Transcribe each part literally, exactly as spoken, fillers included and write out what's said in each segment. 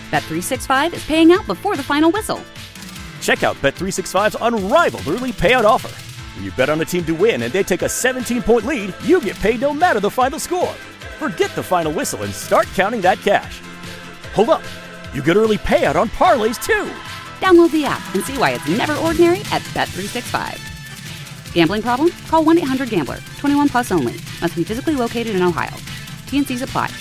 Bet three sixty-five is paying out before the final whistle. Check out Bet three sixty-five's unrivaled early payout offer. When you bet on a team to win and they take a seventeen-point lead, you get paid no matter the final score. Forget the final whistle and start counting that cash. Hold up. You get early payout on parlays, too. Download the app and see why it's never ordinary at Bet three sixty-five. Gambling problem? Call one eight hundred gambler. twenty-one plus only. Must be physically located in Ohio. T N Cs apply.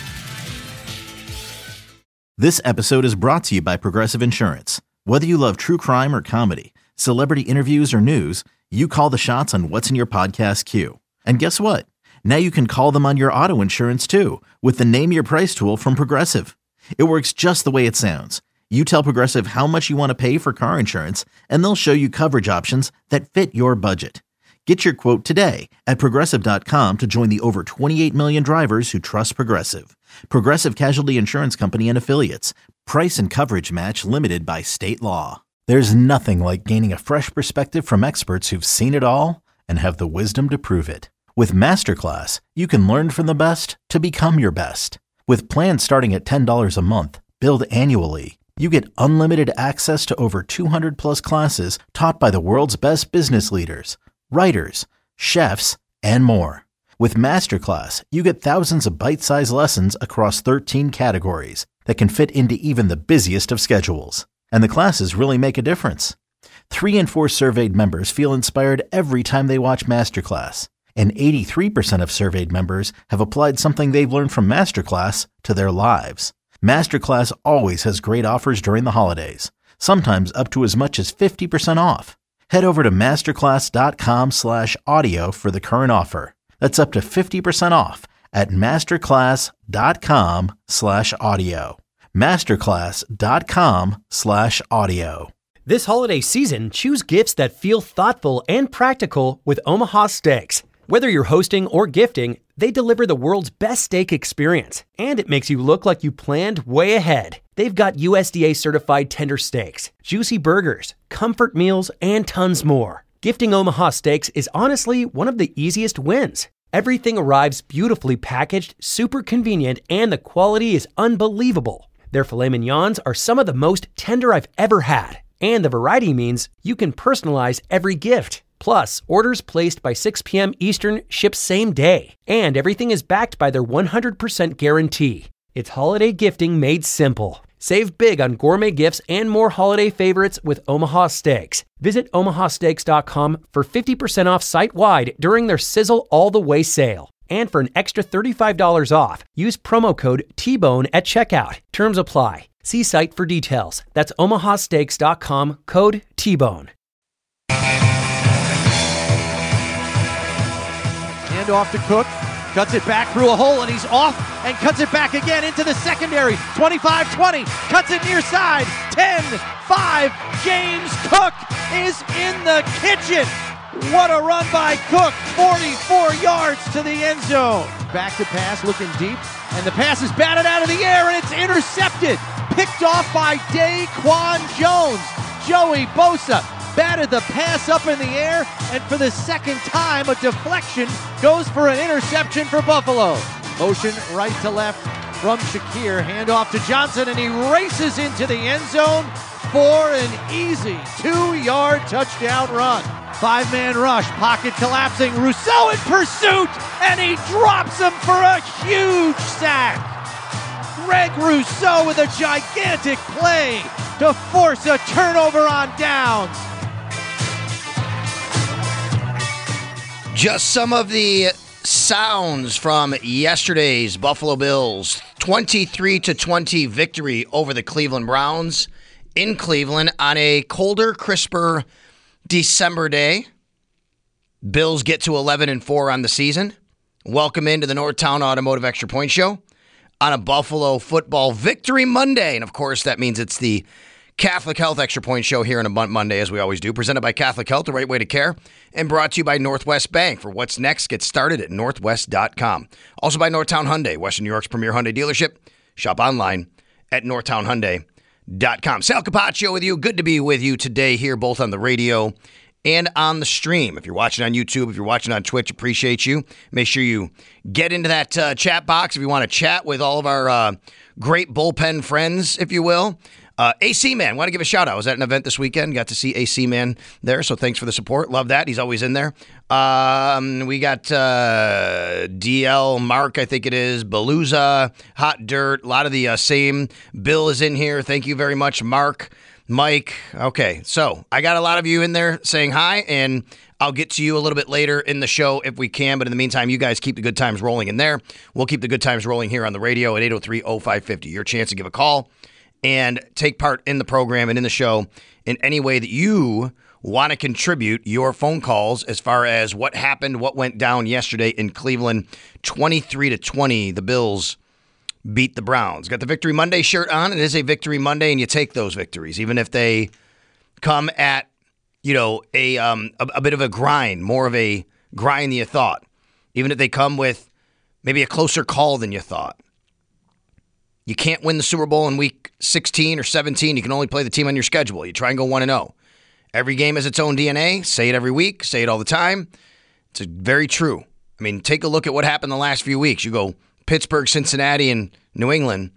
This episode is brought to you by Progressive Insurance. Whether you love true crime or comedy, celebrity interviews or news, you call the shots on what's in your podcast queue. And guess what? Now you can call them on your auto insurance too with the Name Your Price tool from Progressive. It works just the way it sounds. You tell Progressive how much you want to pay for car insurance, and they'll show you coverage options that fit your budget. Get your quote today at Progressive dot com to join the over twenty-eight million drivers who trust Progressive. Progressive Casualty Insurance Company and Affiliates. Price and coverage match limited by state law. There's nothing like gaining a fresh perspective from experts who've seen it all and have the wisdom to prove it. With Masterclass, you can learn from the best to become your best. With plans starting at ten dollars a month, billed annually, you get unlimited access to over two hundred plus classes taught by the world's best business leaders, writers, chefs, and more. With Masterclass, you get thousands of bite-sized lessons across thirteen categories that can fit into even the busiest of schedules. And the classes really make a difference. Three in four surveyed members feel inspired every time they watch Masterclass. And eighty-three percent of surveyed members have applied something they've learned from Masterclass to their lives. Masterclass always has great offers during the holidays, sometimes up to as much as fifty percent off. Head over to masterclass.com slash audio for the current offer. That's up to fifty percent off at masterclass.com slash audio. masterclass.com slash audio. This holiday season, choose gifts that feel thoughtful and practical with Omaha Steaks. Whether you're hosting or gifting, they deliver the world's best steak experience, and it makes you look like you planned way ahead. They've got U S D A-certified tender steaks, juicy burgers, comfort meals, and tons more. Gifting Omaha Steaks is honestly one of the easiest wins. Everything arrives beautifully packaged, super convenient, and the quality is unbelievable. Their filet mignons are some of the most tender I've ever had, and the variety means you can personalize every gift. Plus, orders placed by six p.m. Eastern ship same day, and everything is backed by their one hundred percent guarantee. It's holiday gifting made simple. Save big on gourmet gifts and more holiday favorites with Omaha Steaks. Visit omaha steaks dot com for fifty percent off site-wide during their Sizzle All the Way sale. And for an extra thirty-five dollars off, use promo code T Bone at checkout. Terms apply. See site for details. That's omaha steaks dot com, code T Bone. Hand off to Cook. Cuts it back through a hole, and he's off and cuts it back again into the secondary. twenty-five twenty. Cuts it near side. ten five. James Cook is in the kitchen. What a run by Cook. forty-four yards to the end zone. Back to pass, looking deep. And the pass is batted out of the air, and it's intercepted. Picked off by Daquan Jones. Joey Bosa batted the pass up in the air, and for the second time, a deflection goes for an interception for Buffalo. Motion right to left from Shakir. Handoff to Johnson, and he races into the end zone for an easy two-yard touchdown run. Five-man rush, pocket collapsing. Rousseau in pursuit, and he drops him for a huge sack. Greg Rousseau with a gigantic play to force a turnover on downs. Just some of the sounds from yesterday's Buffalo Bills twenty-three to twenty victory over the Cleveland Browns in Cleveland on a colder, crisper December day. Bills get to eleven and four on the season. Welcome into the Northtown Automotive Extra Point Show on a Buffalo football victory Monday. And of course, that means it's the Catholic Health Extra Point Show here on a Monday, as we always do. Presented by Catholic Health, the right way to care. And brought to you by Northwest Bank. For what's next, get started at northwest dot com. Also by Northtown Hyundai, Western New York's premier Hyundai dealership. Shop online at northtown hyundai dot com. Sal Capaccio with you. Good to be with you today here, both on the radio and on the stream. If you're watching on YouTube, if you're watching on Twitch, appreciate you. Make sure you get into that uh, chat box if you want to chat with all of our uh, great bullpen friends, if you will. Uh, A C Man, want to give a shout out. I was at an event this weekend. Got to see A C Man there, so thanks for the support. Love that. He's always in there. Um, we got uh, D L, Mark, I think it is, Beluza, Hot Dirt, a lot of the uh, same. Bill is in here. Thank you very much, Mark, Mike. Okay, so I got a lot of you in there saying hi, and I'll get to you a little bit later in the show if we can, but in the meantime, you guys keep the good times rolling in there. We'll keep the good times rolling here on the radio at eight oh three oh five five oh. Your chance to give a call and take part in the program and in the show in any way that you want to contribute your phone calls as far as what happened, what went down yesterday in Cleveland. twenty-three to twenty, the Bills beat the Browns. Got the Victory Monday shirt on. It is a Victory Monday, and you take those victories, even if they come at, you know, a, um, a, a bit of a grind, more of a grind than you thought. Even if they come with maybe a closer call than you thought. You can't win the Super Bowl in week sixteen or seventeen. You can only play the team on your schedule. You try and go one and oh. Every game has its own D N A. Say it every week. Say it all the time. It's very true. I mean, take a look at what happened the last few weeks. You go Pittsburgh, Cincinnati, and New England.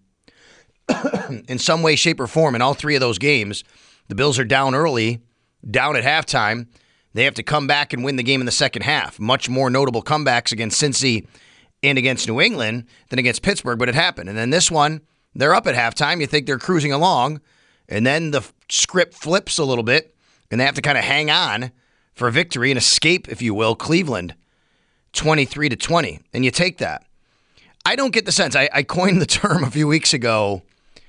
In some way, shape, or form, in all three of those games, the Bills are down early, down at halftime. They have to come back and win the game in the second half. Much more notable comebacks against Cincy and against New England than against Pittsburgh, but it happened. And then this one, they're up at halftime. You think they're cruising along, and then the script flips a little bit, and they have to kind of hang on for a victory and escape, if you will, Cleveland, twenty-three to twenty. And you take that. I don't get the sense. I, I coined the term a few weeks ago,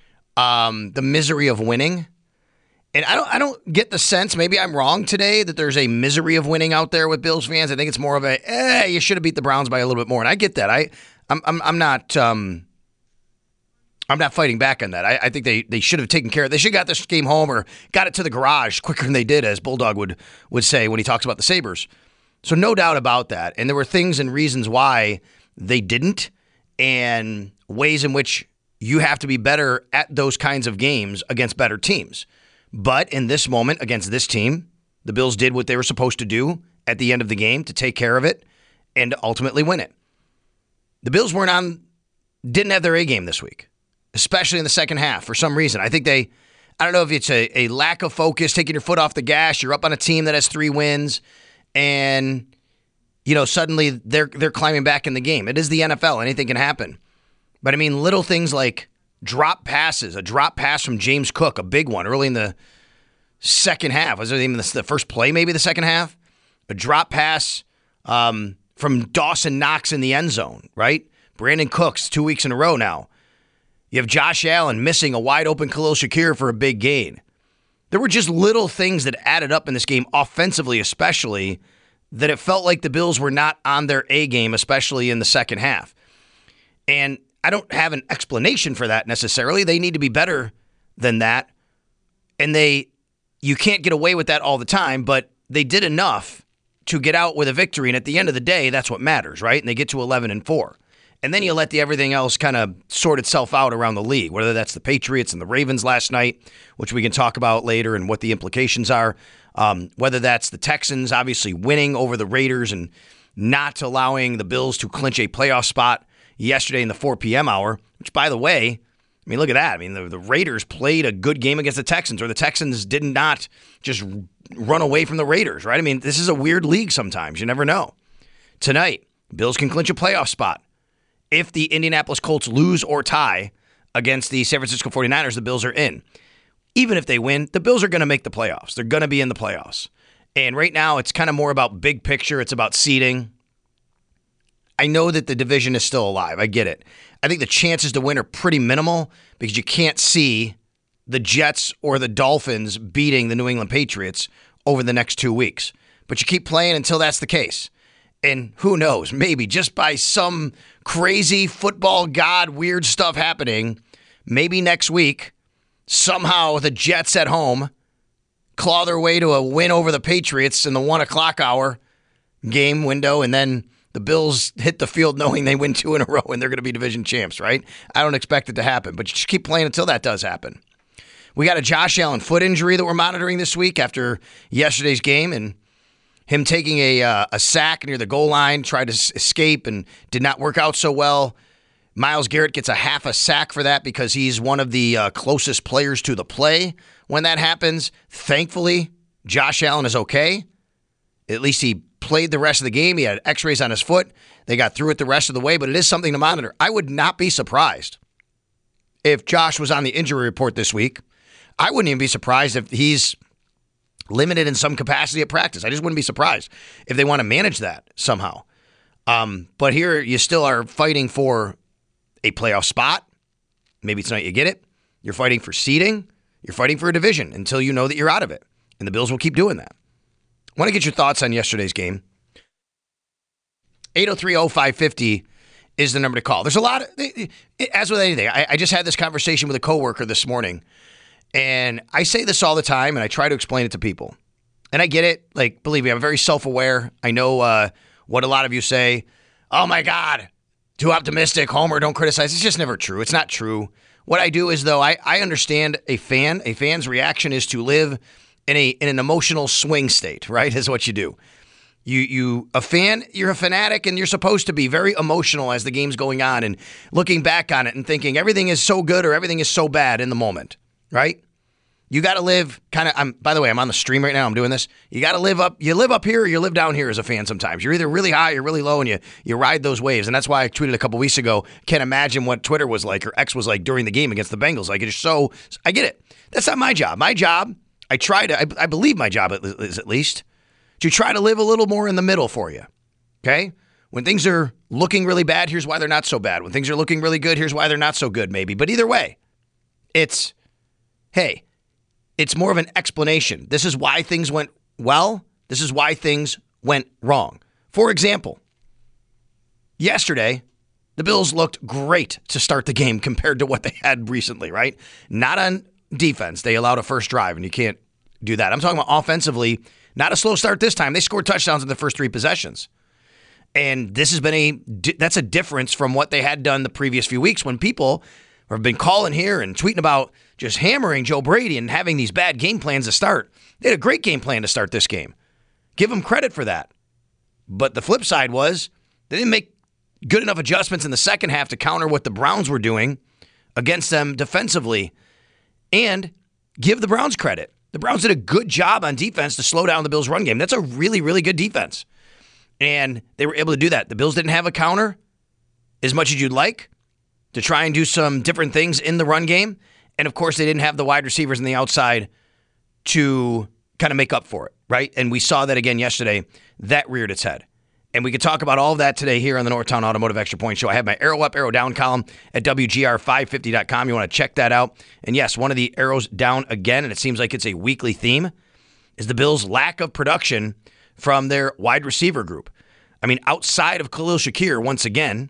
um, the misery of winning. And I don't I don't get the sense, maybe I'm wrong today, that there's a misery of winning out there with Bills fans. I think it's more of a, eh, you should have beat the Browns by a little bit more. And I get that. I, I'm I'm, I'm not um, I'm not fighting back on that. I, I think they, they should have taken care of it. They should have got this game home or got it to the garage quicker than they did, as Bulldog would, would say when he talks about the Sabres. So no doubt about that. And there were things and reasons why they didn't, and ways in which you have to be better at those kinds of games against better teams. But in this moment, against this team, the Bills did what they were supposed to do at the end of the game to take care of it and to ultimately win it. The Bills weren't on, didn't have their A game this week, especially in the second half for some reason. I think they, I don't know if it's a, a lack of focus, taking your foot off the gas. You're up on a team that has three wins, and you know suddenly they're they're climbing back in the game. It is the N F L; anything can happen. But I mean, little things like drop passes, a drop pass from James Cook, a big one early in the second half. Was it even the first play, maybe the second half? A drop pass um, from Dawson Knox in the end zone, right? Brandon Cooks, two weeks in a row now. You have Josh Allen missing a wide-open Khalil Shakir for a big gain. There were just little things that added up in this game, offensively especially, that it felt like the Bills were not on their A game, especially in the second half. And I don't have an explanation for that necessarily. They need to be better than that. And they, you can't get away with that all the time, but they did enough to get out with a victory. And at the end of the day, that's what matters, right? And they get to eleven and four. And then you let the everything else kind of sort itself out around the league, whether that's the Patriots and the Ravens last night, which we can talk about later and what the implications are. Um, whether that's the Texans obviously winning over the Raiders and not allowing the Bills to clinch a playoff spot yesterday in the four p.m. hour, which, by the way, I mean, look at that. I mean, the, the Raiders played a good game against the Texans, or the Texans did not just run away from the Raiders, right? I mean, this is a weird league sometimes. You never know. Tonight, Bills can clinch a playoff spot. If the Indianapolis Colts lose or tie against the San Francisco forty-niners, the Bills are in. Even if they win, the Bills are going to make the playoffs. They're going to be in the playoffs. And right now, it's kind of more about big picture. It's about seeding. I know that the division is still alive. I get it. I think the chances to win are pretty minimal because you can't see the Jets or the Dolphins beating the New England Patriots over the next two weeks. But you keep playing until that's the case. And who knows, maybe just by some crazy football god weird stuff happening, maybe next week, somehow the Jets at home claw their way to a win over the Patriots in the one o'clock hour game window, and then the Bills hit the field knowing they win two in a row and they're going to be division champs, right? I don't expect it to happen, but you just keep playing until that does happen. We got a Josh Allen foot injury that we're monitoring this week after yesterday's game, and him taking a uh, a sack near the goal line, tried to s- escape and did not work out so well. Myles Garrett gets a half a sack for that because he's one of the uh, closest players to the play when that happens. Thankfully, Josh Allen is okay. At least he played the rest of the game. He had x-rays on his foot. They got through it the rest of the way, but it is something to monitor. I would not be surprised if Josh was on the injury report this week. I wouldn't even be surprised if he's limited in some capacity at practice. I just wouldn't be surprised if they want to manage that somehow. Um, but here you still are fighting for a playoff spot. Maybe tonight you get it. You're fighting for seeding. You're fighting for a division until you know that you're out of it. And the Bills will keep doing that. I want to get your thoughts on yesterday's game. eight oh three oh five fifty is the number to call. There's a lot of, as with anything, I, I just had this conversation with a coworker this morning, and I say this all the time, and I try to explain it to people. And I get it. Like, believe me, I'm very self-aware. I know uh, what a lot of you say. Oh, my God, too optimistic. Homer, don't criticize. It's just never true. It's not true. What I do is, though, I, I understand a fan. A fan's reaction is to live in a in an emotional swing state, right, is what you do. You you a fan, you're a fanatic, and you're supposed to be very emotional as the game's going on and looking back on it and thinking everything is so good or everything is so bad in the moment, right? You got to live kind of, I'm by the way, I'm on the stream right now, I'm doing this. You got to live up, you live up here or you live down here as a fan sometimes. You're either really high or really low, and you you ride those waves. And that's why I tweeted a couple weeks ago, can't imagine what Twitter was like or X was like during the game against the Bengals. Like, it's so, I get it. That's not my job. My job, I try to, I, I believe my job is at least, to try to live a little more in the middle for you, okay? When things are looking really bad, here's why they're not so bad. When things are looking really good, here's why they're not so good, maybe. But either way, it's, hey, it's more of an explanation. This is why things went well. This is why things went wrong. For example, yesterday, the Bills looked great to start the game compared to what they had recently, right? Not on defense. They allowed a first drive, and you can't do that. I'm talking about offensively. Not a slow start this time. They scored touchdowns in the first three possessions. And this has been a, that's a difference from what they had done the previous few weeks when people have been calling here and tweeting about just hammering Joe Brady and having these bad game plans to start. They had a great game plan to start this game. Give them credit for that. But the flip side was they didn't make good enough adjustments in the second half to counter what the Browns were doing against them defensively. And give the Browns credit. The Browns did a good job on defense to slow down the Bills' run game. That's a really, really good defense. And they were able to do that. The Bills didn't have a counter as much as you'd like to try and do some different things in the run game. And, of course, they didn't have the wide receivers on the outside to kind of make up for it, right? And we saw that again yesterday. That reared its head. And we could talk about all of that today here on the Northtown Automotive Extra Point Show. I have my arrow up, arrow down column at W G R five fifty dot com. You want to check that out. And yes, one of the arrows down again, and it seems like it's a weekly theme, is the Bills' lack of production from their wide receiver group. I mean, outside of Khalil Shakir, once again,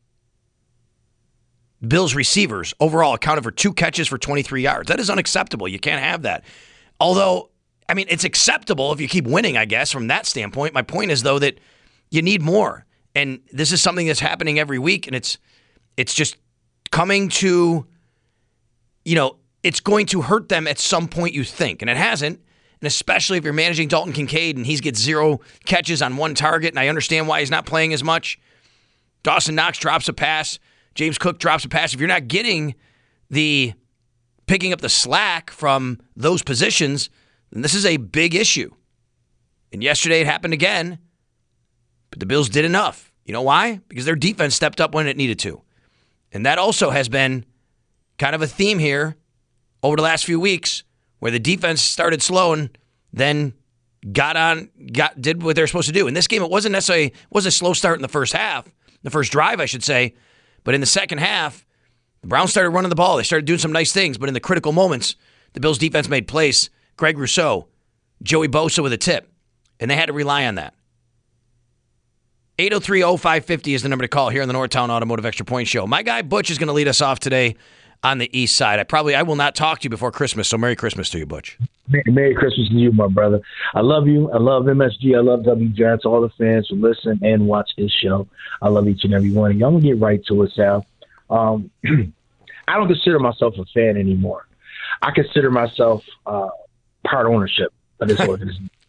Bills receivers overall accounted for two catches for twenty-three yards. That is unacceptable. You can't have that. Although, I mean, it's acceptable if you keep winning, I guess, from that standpoint. My point is, though, that you need more. And this is something that's happening every week, and it's it's just coming to, you know, it's going to hurt them at some point, you think. And it hasn't. And especially if you're managing Dalton Kincaid and he gets zero catches on one target, and I understand why he's not playing as much. Dawson Knox drops a pass. James Cook drops a pass. If you're not getting the picking up the slack from those positions, then this is a big issue. And yesterday it happened again. But the Bills did enough. You know why? Because their defense stepped up when it needed to. And that also has been kind of a theme here over the last few weeks where the defense started slow and then got on, got did what they're supposed to do. In this game, it wasn't necessarily, it was a slow start in the first half, the first drive, I should say. But in the second half, the Browns started running the ball. They started doing some nice things. But in the critical moments, the Bills' defense made plays. Greg Rousseau, Joey Bosa with a tip. And they had to rely on that. eight oh three oh five fifty is the number to call here on the Northtown Automotive Extra Point Show. My guy Butch is going to lead us off today on the east side. I probably I will not talk to you before Christmas, so Merry Christmas to you, Butch. Merry Christmas to you, my brother. I love you. I love M S G. I love W G R. To all the fans who listen and watch this show, I love each and every one of you. I'm going to get right to it, Sal. Um, I don't consider myself a fan anymore. I consider myself uh, part ownership of this organization.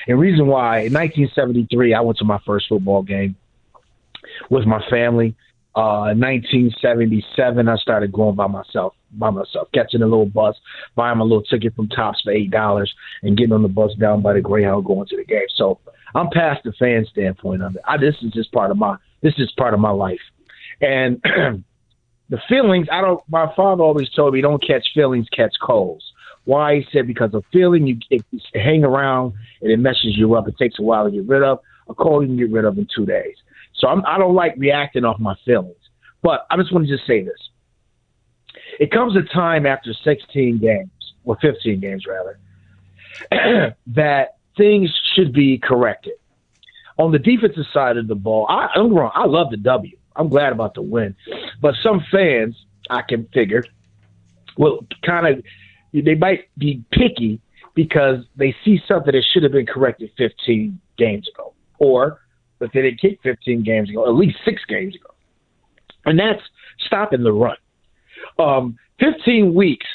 And reason why, in nineteen seventy-three, I went to my first football game with my family. Uh, in nineteen seventy-seven, I started going by myself, by myself, catching a little bus, buying my little ticket from Tops for eight dollars, and getting on the bus down by the Greyhound going to the game. So I'm past the fan standpoint of it. I, this is just part of my this is part of my life, and the feelings. I don't. My father always told me, "Don't catch feelings, catch colds." Why? He said because a feeling you it, it hang around and it messes you up. It takes a while to get rid of. A cold you can get rid of in two days. So I'm, I don't like reacting off my feelings. But I just want to just say this. It comes a time after sixteen games, or fifteen games rather, that things should be corrected. On the defensive side of the ball, I, I'm wrong. I love the W. I'm glad about the win. But some fans, I can figure, will kind of, they might be picky because they see something that should have been corrected fifteen games ago. Or but they didn't kick fifteen games ago, at least six games ago. And that's stopping the run. Um, fifteen weeks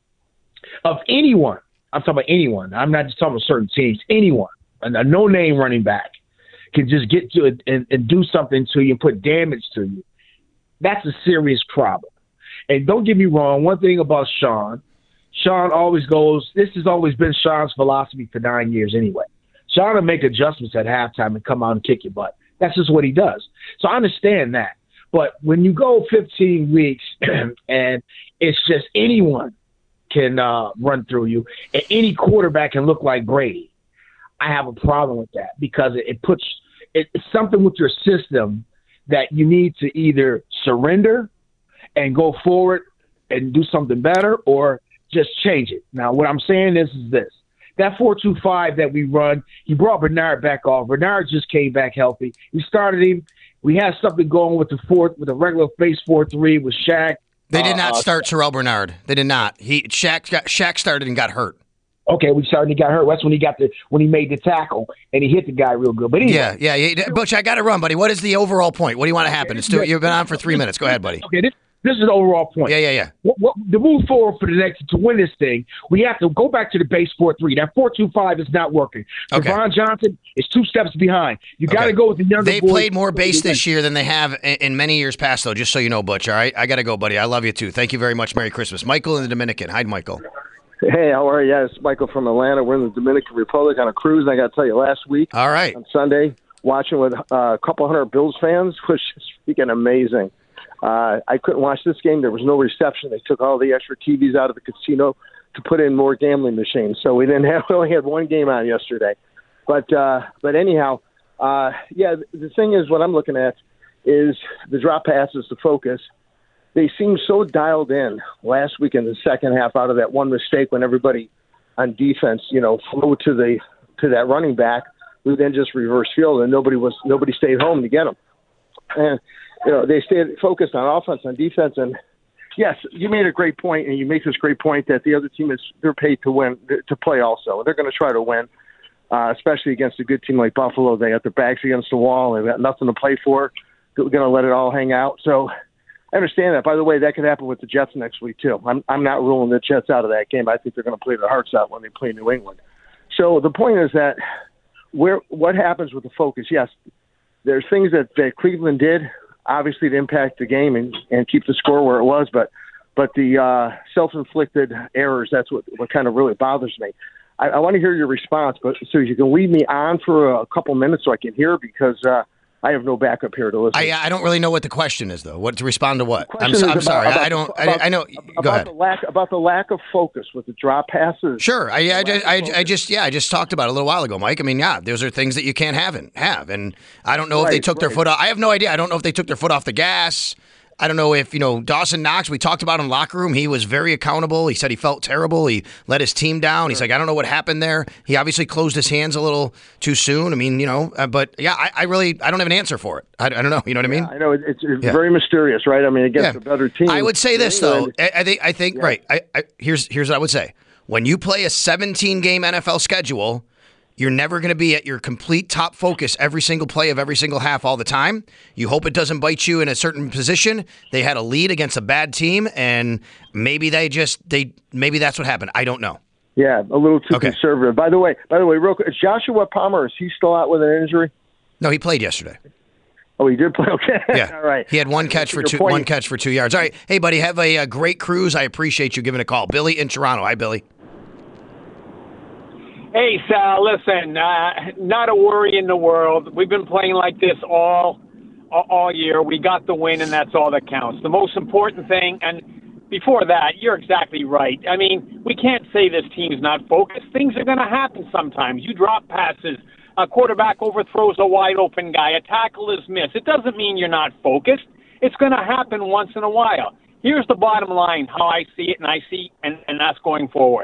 of anyone, I'm talking about anyone, I'm not just talking about certain teams, anyone, a, a no-name running back can just get to it and, and do something to you and put damage to you. That's a serious problem. And don't get me wrong, one thing about Sean, Sean always goes, this has always been Sean's philosophy for nine years anyway. Sean will make adjustments at halftime and come out and kick your butt. That's just what he does. So I understand that. But when you go fifteen weeks and it's just anyone can uh, run through you and any quarterback can look like Brady, I have a problem with that because it, it puts it, it's something with your system that you need to either surrender and go forward and do something better or just change it. Now, what I'm saying is, is this. That four two five that we run, he brought Bernard back off. Bernard just came back healthy. We started him. We had something going with the fourth, with the regular base four three with Shaq. They did not uh, start Terrell Bernard. They did not. He Shaq got Shaq started and got hurt. Okay, we started. He got hurt. That's when he got the when he made the tackle and he hit the guy real good. But anyway, yeah, yeah, yeah. Butch, I got to run, buddy. What is the overall point? What do you want to happen? It's too, you've been on for three minutes. Go ahead, buddy. Okay, this, this is the overall point. Yeah, yeah, yeah. What, what, to move forward for the next to win this thing, we have to go back to the base four three. That four two five is not working. Okay. Devon Johnson is two steps behind. You got to Okay. go with the younger. They boys. played more base this year than they have in, in many years past, though, just so you know, Butch, all right? I got to go, buddy. I love you, too. Thank you very much. Merry Christmas. Michael in the Dominican. Hi, Michael. Hey, how are you? Yeah, it's Michael from Atlanta. We're in the Dominican Republic on a cruise. And I got to tell you, last week All right. on Sunday, watching with uh, a couple hundred Bills fans was just freaking amazing. Uh, I couldn't watch this game. There was no reception. They took all the extra T Vs out of the casino to put in more gambling machines. So we didn't have we only had one game on yesterday. But uh, but anyhow, uh, yeah, the thing is, what I'm looking at is the drop passes, the focus. They seemed so dialed in last week in the second half out of that one mistake when everybody on defense, you know, flew to the to that running back who then just reverse field and nobody was nobody stayed home to get them. And you know, they stayed focused on offense, on defense, and yes, you made a great point, and you make this great point that the other team is they're paid to win, to play also. They're going to try to win, uh, especially against a good team like Buffalo. They got their backs against the wall. They've got nothing to play for. They're going to let it all hang out. So I understand that. By the way, that could happen with the Jets next week too. I'm I'm not ruling the Jets out of that game. I think they're going to play their hearts out when they play New England. So the point is that where what happens with the focus? Yes, there's things that, that Cleveland did, obviously, to impact the game and, and keep the score where it was, but but the uh, self-inflicted errors, that's what, what kind of really bothers me. I, I want to hear your response, but so you can leave me on for a couple minutes so I can hear, because uh, I have no backup here to listen. I, I don't really know what the question is, though. What to respond to what? I'm, Question I'm is sorry. about- I don't. about- I, I know. about Go ahead. The lack, about the lack of focus with the drop passes. Sure. I, I, The lack I, of I, I focus. just yeah, I just talked about it a little while ago, Mike. I mean, yeah, those are things that you can't have and have, and I don't know if they Right, took their right. foot off. I have no idea. I don't know if they took their foot off the gas. I don't know if, you know, Dawson Knox, we talked about him in the locker room. He was very accountable. He said he felt terrible. He let his team down. He's like, I don't know what happened there. He obviously closed his hands a little too soon. I mean, you know, uh, but yeah, I, I really, I don't have an answer for it. I, I don't know. You know what I mean? I know it- it's, it's Yeah. very mysterious, right? I mean, against Yeah. a better team. I would say this New though. England- I, I think I think right. I, I here's here's what I would say. When you play a seventeen game N F L schedule, you're never going to be at your complete top focus every single play of every single half all the time. You hope it doesn't bite you in a certain position. They had a lead against a bad team, and maybe they just they maybe that's what happened. I don't know. Yeah, a little too Okay. conservative. By the way, by the way, real quick, is Joshua Palmer, is he still out with an injury? No, he played yesterday. Oh, he did play. Okay. Yeah. All right. He had one catch for two point. one catch for two yards. All right. Hey, buddy, have a, a great cruise. I appreciate you giving a call. Billy in Toronto. Hi, Billy. Hey, Sal, listen, uh, not a worry in the world. We've been playing like this all all year. We got the win, and that's all that counts. The most important thing, and before that, you're exactly right. I mean, we can't say this team's not focused. Things are going to happen sometimes. You drop passes. A quarterback overthrows a wide-open guy. A tackle is missed. It doesn't mean you're not focused. It's going to happen once in a while. Here's the bottom line, how I see it, and I see, and, and that's going forward.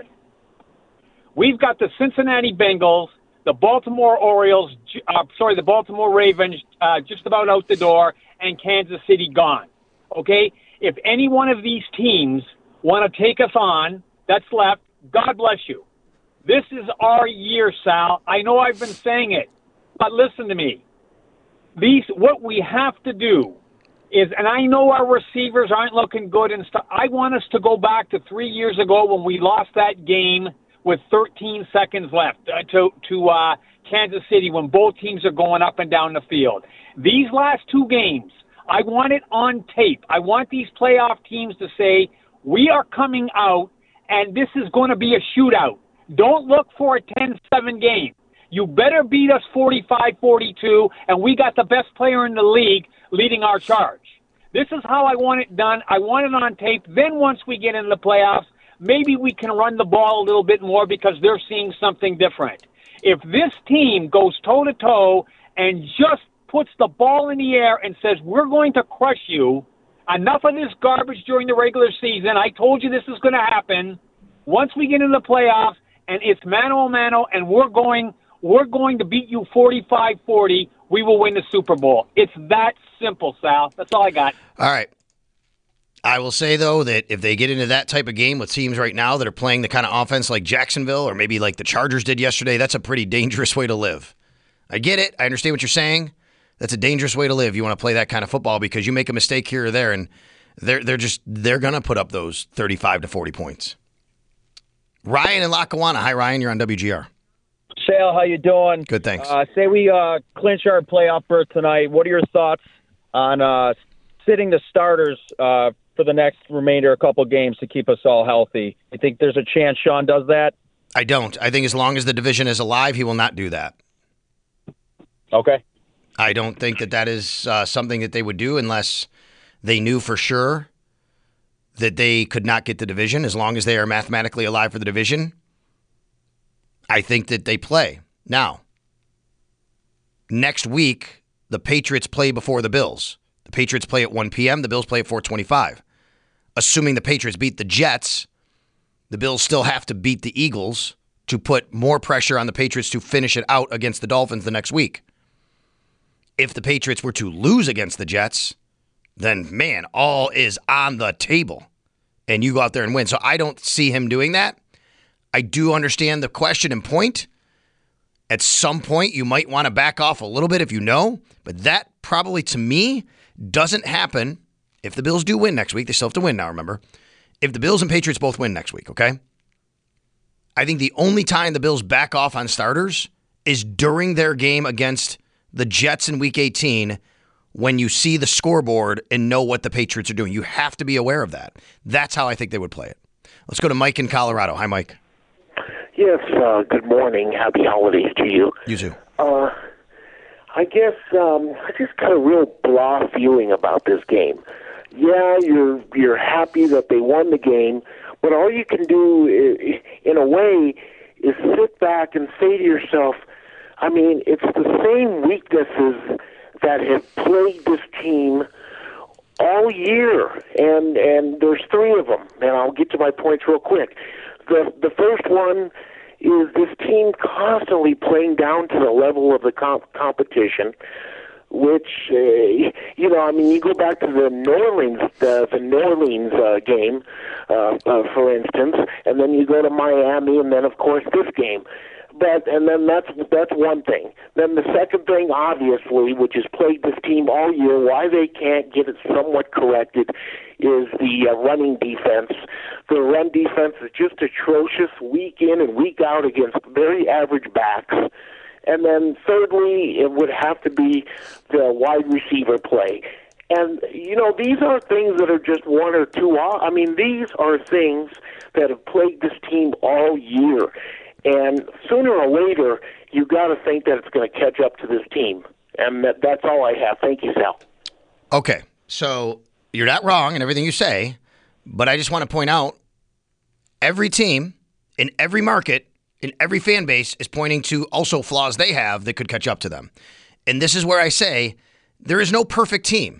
We've got the Cincinnati Bengals, the Baltimore Orioles, uh, sorry, the Baltimore Ravens uh, just about out the door, and Kansas City gone. Okay? If any one of these teams want to take us on, that's left, God bless you. This is our year, Sal. I know I've been saying it, but listen to me. These, what we have to do is, and I know our receivers aren't looking good and stuff. I want us to go back to three years ago when we lost that game with thirteen seconds left uh, to to uh, Kansas City when both teams are going up and down the field. These last two games, I want it on tape. I want these playoff teams to say, we are coming out, and this is going to be a shootout. Don't look for a ten seven game. You better beat us forty-five forty-two, and we got the best player in the league leading our charge. This is how I want it done. I want it on tape. Then once we get into the playoffs, maybe we can run the ball a little bit more because they're seeing something different. If this team goes toe-to-toe and just puts the ball in the air and says, we're going to crush you, enough of this garbage during the regular season, I told you this is going to happen. Once we get into the playoffs and it's mano-a-mano and we're going we're going to beat you forty-five forty, we will win the Super Bowl. It's that simple, Sal. That's all I got. All right. I will say, though, that if they get into that type of game with teams right now that are playing the kind of offense like Jacksonville or maybe like the Chargers did yesterday, that's a pretty dangerous way to live. I get it. I understand what you're saying. That's a dangerous way to live. You want to play that kind of football because you make a mistake here or there, and they're they're just they're gonna put up those thirty-five to forty points. Ryan in Lackawanna. Hi, Ryan. You're on W G R. Sal, how you doing? Good, thanks. Uh, say we uh, clinch our playoff berth tonight. What are your thoughts on uh, sitting the starters uh, for the next remainder a couple games to keep us all healthy? You think there's a chance Sean does that? I don't. I think as long as the division is alive, he will not do that. Okay. I don't think that that is uh, something that they would do unless they knew for sure that they could not get the division. As long as they are mathematically alive for the division, I think that they play. Now, next week, the Patriots play before the Bills. The Patriots play at one p.m., the Bills play at four twenty-five. Assuming the Patriots beat the Jets, the Bills still have to beat the Eagles to put more pressure on the Patriots to finish it out against the Dolphins the next week. If the Patriots were to lose against the Jets, then, man, all is on the table, and you go out there and win. So I don't see him doing that. I do understand the question and point. At some point, you might want to back off a little bit if you know, but that probably, to me, doesn't happen if the Bills do win next week. They still have to win now, remember. If the Bills and Patriots both win next week, okay? I think the only time the Bills back off on starters is during their game against the Jets in Week eighteen when you see the scoreboard and know what the Patriots are doing. You have to be aware of that. That's how I think they would play it. Let's go to Mike in Colorado. Hi, Mike. Yes, uh, good morning. Happy holidays to you. You too. Uh, I guess um, I just got a real blah feeling about this game. Yeah, you're you're happy that they won the game, but all you can do, is, in a way, is sit back and say to yourself, I mean, it's the same weaknesses that have plagued this team all year, and and there's three of them, and I'll get to my points real quick. The the first one is this team constantly playing down to the level of the comp- competition, which, uh, you know, I mean, you go back to the New Orleans, the, the New Orleans uh, game, uh, uh, for instance, and then you go to Miami, and then, of course, this game. But and then that's that's one thing. Then the second thing, obviously, which has plagued this team all year, why they can't get it somewhat corrected, is the uh, running defense. The run defense is just atrocious week in and week out against very average backs. And then thirdly, it would have to be the wide receiver play. And, you know, these are things that are just one or two off. I mean, these are things that have plagued this team all year. And sooner or later, you got to think that it's going to catch up to this team. And that, that's all I have. Thank you, Sal. Okay, so you're not wrong in everything you say, but I just want to point out every team in every market, in every fan base is pointing to also flaws they have that could catch up to them. And this is where I say there is no perfect team.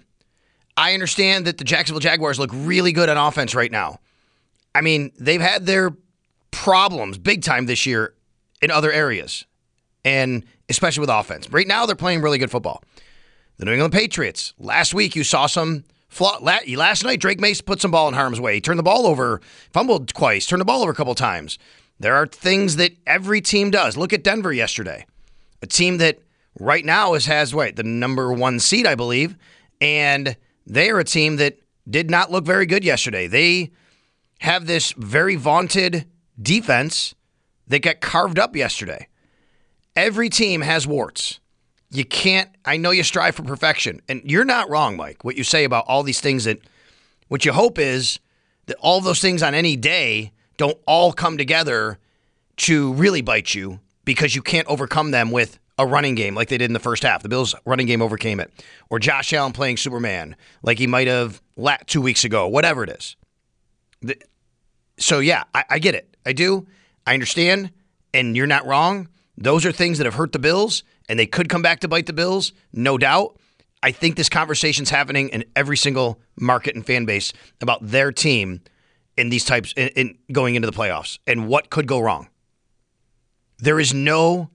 I understand that the Jacksonville Jaguars look really good on offense right now. I mean, they've had their problems big time this year in other areas, and especially with offense. Right now, they're playing really good football. The New England Patriots, last week you saw some flaw. Last night, Drake Mace put some ball in harm's way. He turned the ball over, fumbled twice, turned the ball over a couple times. There are things that every team does. Look at Denver yesterday, a team that right now is, has wait, the number one seed, I believe, and they are a team that did not look very good yesterday. They have this very vaunted defense that got carved up yesterday. Every team has warts. You can't, I know you strive for perfection, and you're not wrong, Mike, what you say about all these things that, what you hope is that all those things on any day don't all come together to really bite you because you can't overcome them with a running game like they did in the first half. The Bills' running game overcame it. Or Josh Allen playing Superman like he might have two weeks ago, whatever it is. The, so, yeah, I, I get it. I do. I understand, and you're not wrong. Those are things that have hurt the Bills, and they could come back to bite the Bills, no doubt. I think this conversation's happening in every single market and fan base about their team in these types, in, in going into the playoffs, and what could go wrong. There is no,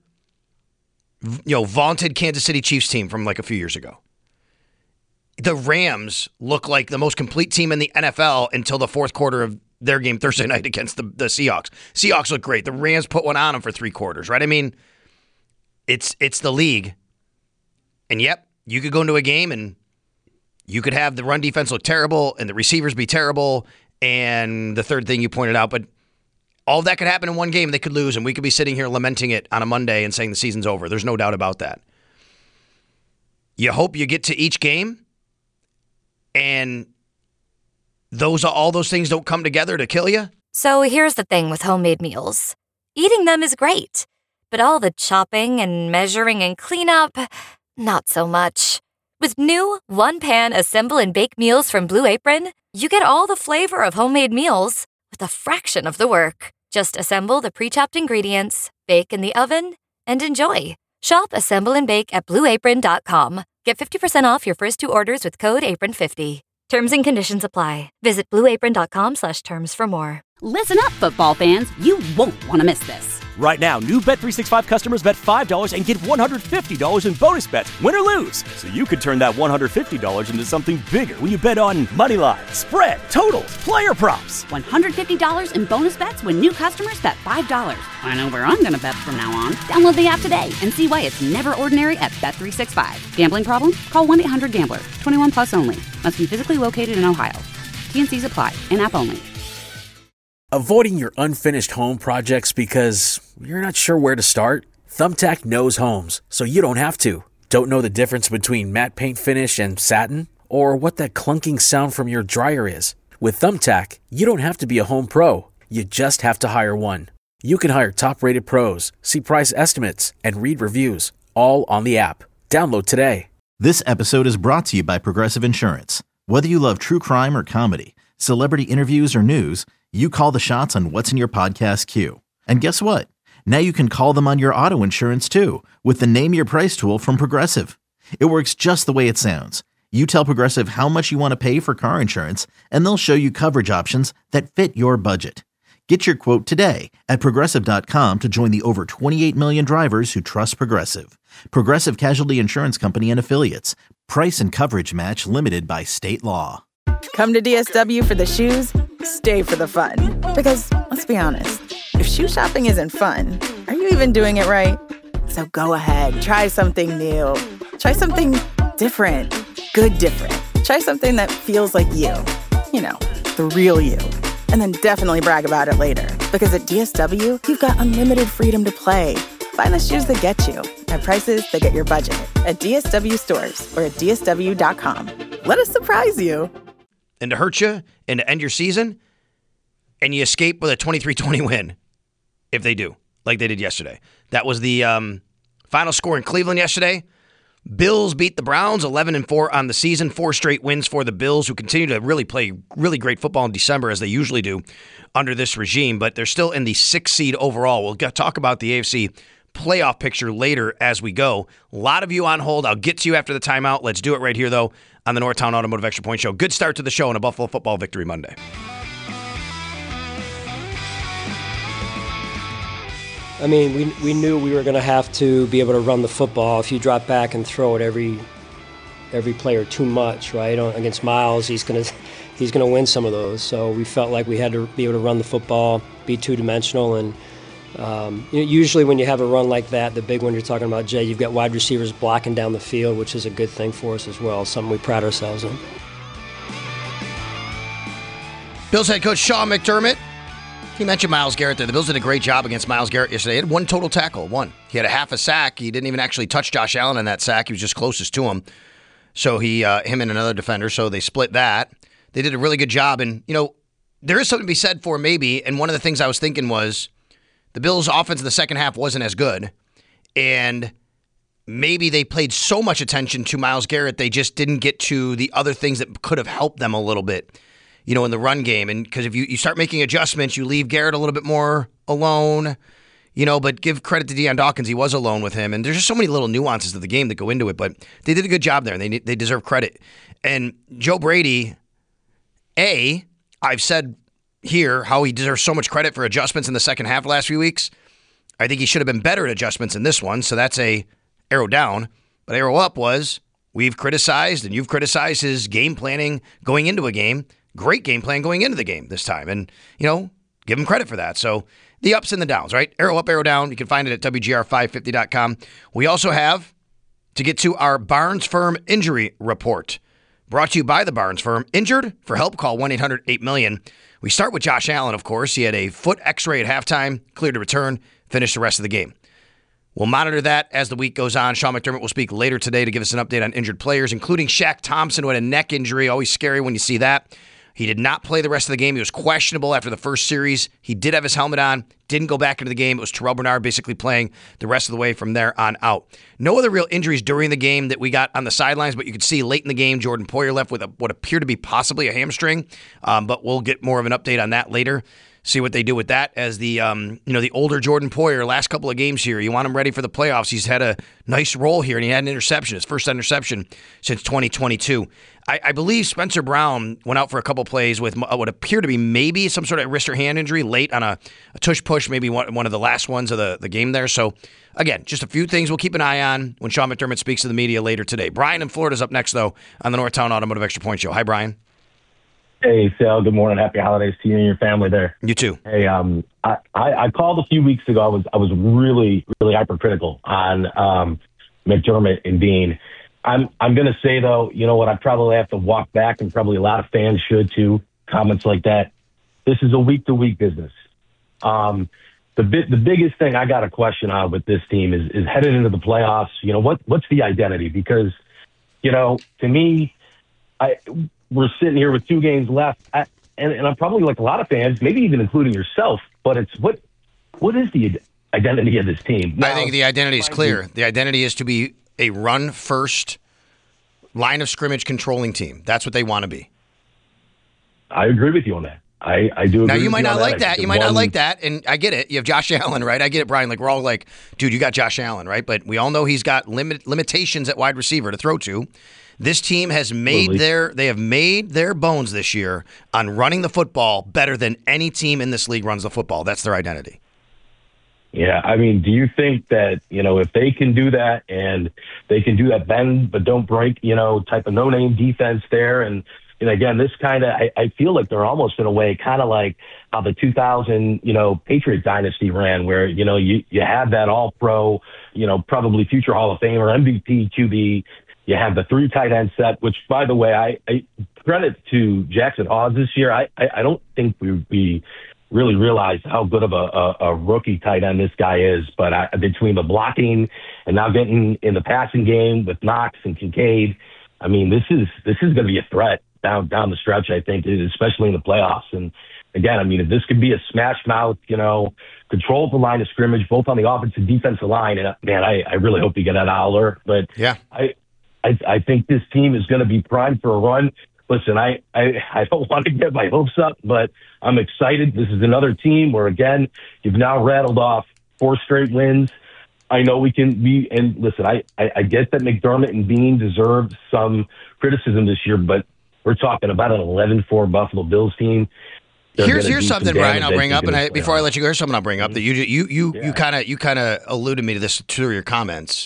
you know, vaunted Kansas City Chiefs team from like a few years ago. The Rams look like the most complete team in the N F L until the fourth quarter of their game Thursday night against the, the Seahawks. Seahawks look great. The Rams put one on them for three quarters, right? I mean, it's it's the league. And yep, you could go into a game and you could have the run defense look terrible and the receivers be terrible and the third thing you pointed out, but all of that could happen in one game. They could lose, and we could be sitting here lamenting it on a Monday and saying the season's over. There's no doubt about that. You hope you get to each game, and those all those things don't come together to kill you. So here's the thing with homemade meals. Eating them is great, but all the chopping and measuring and cleanup, not so much. With new one-pan assemble and bake meals from Blue Apron, you get all the flavor of homemade meals with a fraction of the work. Just assemble the pre-chopped ingredients, bake in the oven, and enjoy. Shop, assemble, and bake at blue apron dot com. Get fifty percent off your first two orders with code apron fifty. Terms and conditions apply. Visit blue apron dot com slash terms for more. Listen up, football fans. You won't want to miss this. Right now, new Bet three sixty-five customers bet five dollars and get one hundred fifty dollars in bonus bets, win or lose. So you could turn that one hundred fifty dollars into something bigger when you bet on money line, spread, totals, player props. one hundred fifty dollars in bonus bets when new customers bet five dollars. I know where I'm going to bet from now on. Download the app today and see why it's never ordinary at Bet three sixty-five. Gambling problem? Call one eight hundred gambler. twenty-one plus only. Must be physically located in Ohio. T N Cs apply. In-app only. Avoiding your unfinished home projects because you're not sure where to start? Thumbtack knows homes, so you don't have to. Don't know the difference between matte paint finish and satin? Or what that clunking sound from your dryer is? With Thumbtack, you don't have to be a home pro. You just have to hire one. You can hire top-rated pros, see price estimates, and read reviews, all on the app. Download today. This episode is brought to you by Progressive Insurance. Whether you love true crime or comedy, celebrity interviews or news, you call the shots on what's in your podcast queue. And guess what? Now you can call them on your auto insurance too with the Name Your Price tool from Progressive. It works just the way it sounds. You tell Progressive how much you want to pay for car insurance, and they'll show you coverage options that fit your budget. Get your quote today at Progressive dot com to join the over twenty-eight million drivers who trust Progressive. Progressive Casualty Insurance Company and Affiliates. Price and coverage match limited by state law. Come to D S W for the shoes, stay for the fun. Because, let's be honest, if shoe shopping isn't fun, are you you even doing it right? So go ahead, try something new. Try something different. Good different. Try something that feels like you. You know, the real you. And then definitely brag about it later. Because at D S W, you've got unlimited freedom to play. Find the shoes that get you at prices that get your budget at D S W stores or at D S W dot com. Let us surprise you. And to hurt you and to end your season, and you escape with a twenty-three twenty win, if they do, like they did yesterday. That was the um, final score in Cleveland yesterday. Bills beat the Browns eleven and four on the season, four straight wins for the Bills, who continue to really play really great football in December, as they usually do under this regime, but they're still in the sixth seed overall. We'll get, talk about the A F C playoff picture later as we go. A lot of you on hold. I'll get to you after the timeout. Let's do it right here, though, on the Northtown Automotive Extra Point Show. Good start to the show on a Buffalo Football Victory Monday. I mean, we we knew we were going to have to be able to run the football. If you drop back and throw it every every player too much, right? Against Miles, he's going to he's going to win some of those. So we felt like we had to be able to run the football, be two-dimensional, and um, you know, usually when you have a run like that, the big one you're talking about, Jay, you've got wide receivers blocking down the field, which is a good thing for us as well. Something we pride ourselves in. Bills head coach Sean McDermott. He mentioned Myles Garrett there. The Bills did a great job against Myles Garrett yesterday. He had one total tackle, one. He had a half a sack. He didn't even actually touch Josh Allen in that sack. He was just closest to him. So he, uh, him and another defender, so they split that. They did a really good job. And, you know, there is something to be said for maybe, and one of the things I was thinking was the Bills' offense in the second half wasn't as good. And maybe they paid so much attention to Myles Garrett, they just didn't get to the other things that could have helped them a little bit, you know, in the run game. And because if you, you start making adjustments, you leave Garrett a little bit more alone, you know, but give credit to Deion Dawkins. He was alone with him. And there's just so many little nuances of the game that go into it. But they did a good job there, and they they deserve credit. And Joe Brady, A, I've said here how he deserves so much credit for adjustments in the second half of the last few weeks. I think he should have been better at adjustments in this one. So that's a arrow down. But arrow up was we've criticized, and you've criticized his game planning going into a game. Great game plan going into the game this time. And, you know, give him credit for that. So the ups and the downs, right? Arrow up, arrow down. You can find it at W G R five fifty dot com. We also have to get to our Barnes Firm injury report. Brought to you by the Barnes Firm. Injured? For help, call one eight hundred eight million. We start with Josh Allen, of course. He had a foot x-ray at halftime, cleared to return, finished the rest of the game. We'll monitor that as the week goes on. Sean McDermott will speak later today to give us an update on injured players, including Shaq Thompson, who had a neck injury. Always scary when you see that. He did not play the rest of the game. He was questionable after the first series. He did have his helmet on, didn't go back into the game. It was Terrell Bernard basically playing the rest of the way from there on out. No other real injuries during the game that we got on the sidelines, but you could see late in the game, Jordan Poyer left with a, what appeared to be possibly a hamstring, um, but we'll get more of an update on that later. See what they do with that as the um, you know the older Jordan Poyer, last couple of games here. You want him ready for the playoffs. He's had a nice role here, and he had an interception, his first interception since twenty twenty-two. I, I believe Spencer Brown went out for a couple plays with what appeared to be maybe some sort of wrist or hand injury late on a, a tush-push, maybe one, one of the last ones of the, the game there. So, again, just a few things we'll keep an eye on when Sean McDermott speaks to the media later today. Brian in Florida's up next, though, on the Northtown Automotive Extra Point Show. Hi, Brian. Hey, Sal. Good morning. Happy holidays to you and your family there. You too. Hey, um, I, I, I called a few weeks ago. I was I was really really hypercritical on um, McDermott and Dean. I'm I'm going to say though, you know what? I probably have to walk back, and probably a lot of fans should too. Comments like that. This is a week to week business. Um, the bit the biggest thing I got a question on with this team is is headed into the playoffs. You know what what's the identity? Because you know to me, I. We're sitting here with two games left, I, and, and I'm probably like a lot of fans, maybe even including yourself, but it's what what is the identity of this team? Now, I think the identity is clear. The identity is to be a run-first, line of scrimmage controlling team. That's what they want to be. I agree with you on that. I, I do agree Now, you might you not like that. that. You might one... not like that, and I get it. You have Josh Allen, right? I get it, Brian. Like, we're all like, dude, you got Josh Allen, right? But we all know he's got limit, limitations at wide receiver to throw to. This team has made Absolutely. their they have made their bones this year on running the football better than any team in this league runs the football. That's their identity. Yeah, I mean, do you think that, you know, if they can do that and they can do that bend but don't break, you know, type of no-name defense there, and And again, this kind of, I, I feel like they're almost in a way kind of like how the two thousand, you know, Patriot dynasty ran, where, you know, you, you had that all pro, you know, probably future Hall of Famer, M V P, Q B. You have the three tight end set, which, by the way, I, I credit to Jackson Hawes this year. I, I, I don't think we, we really realized how good of a, a, a rookie tight end this guy is. But I, between the blocking and now getting in the passing game with Knox and Kincaid, I mean, this is this is going to be a threat down down the stretch, I think, especially in the playoffs. And again, I mean, if this could be a smash mouth, you know, control the line of scrimmage, both on the offensive and defensive line. And man, I, I really hope you get that Aller. But yeah, I, I I think this team is going to be primed for a run. Listen, I, I, I don't want to get my hopes up, but I'm excited. This is another team where, again, you've now rattled off four straight wins. I know we can be, and listen, I, I, I get that McDermott and Bean deserved some criticism this year, but we're talking about an eleven four Buffalo Bills team. They're Here's here's some something, Brian, I'll bring up, and I, playoffs. before I let you go, here's something I'll bring up that you you you you kind of you kind of alluded me to this through your comments.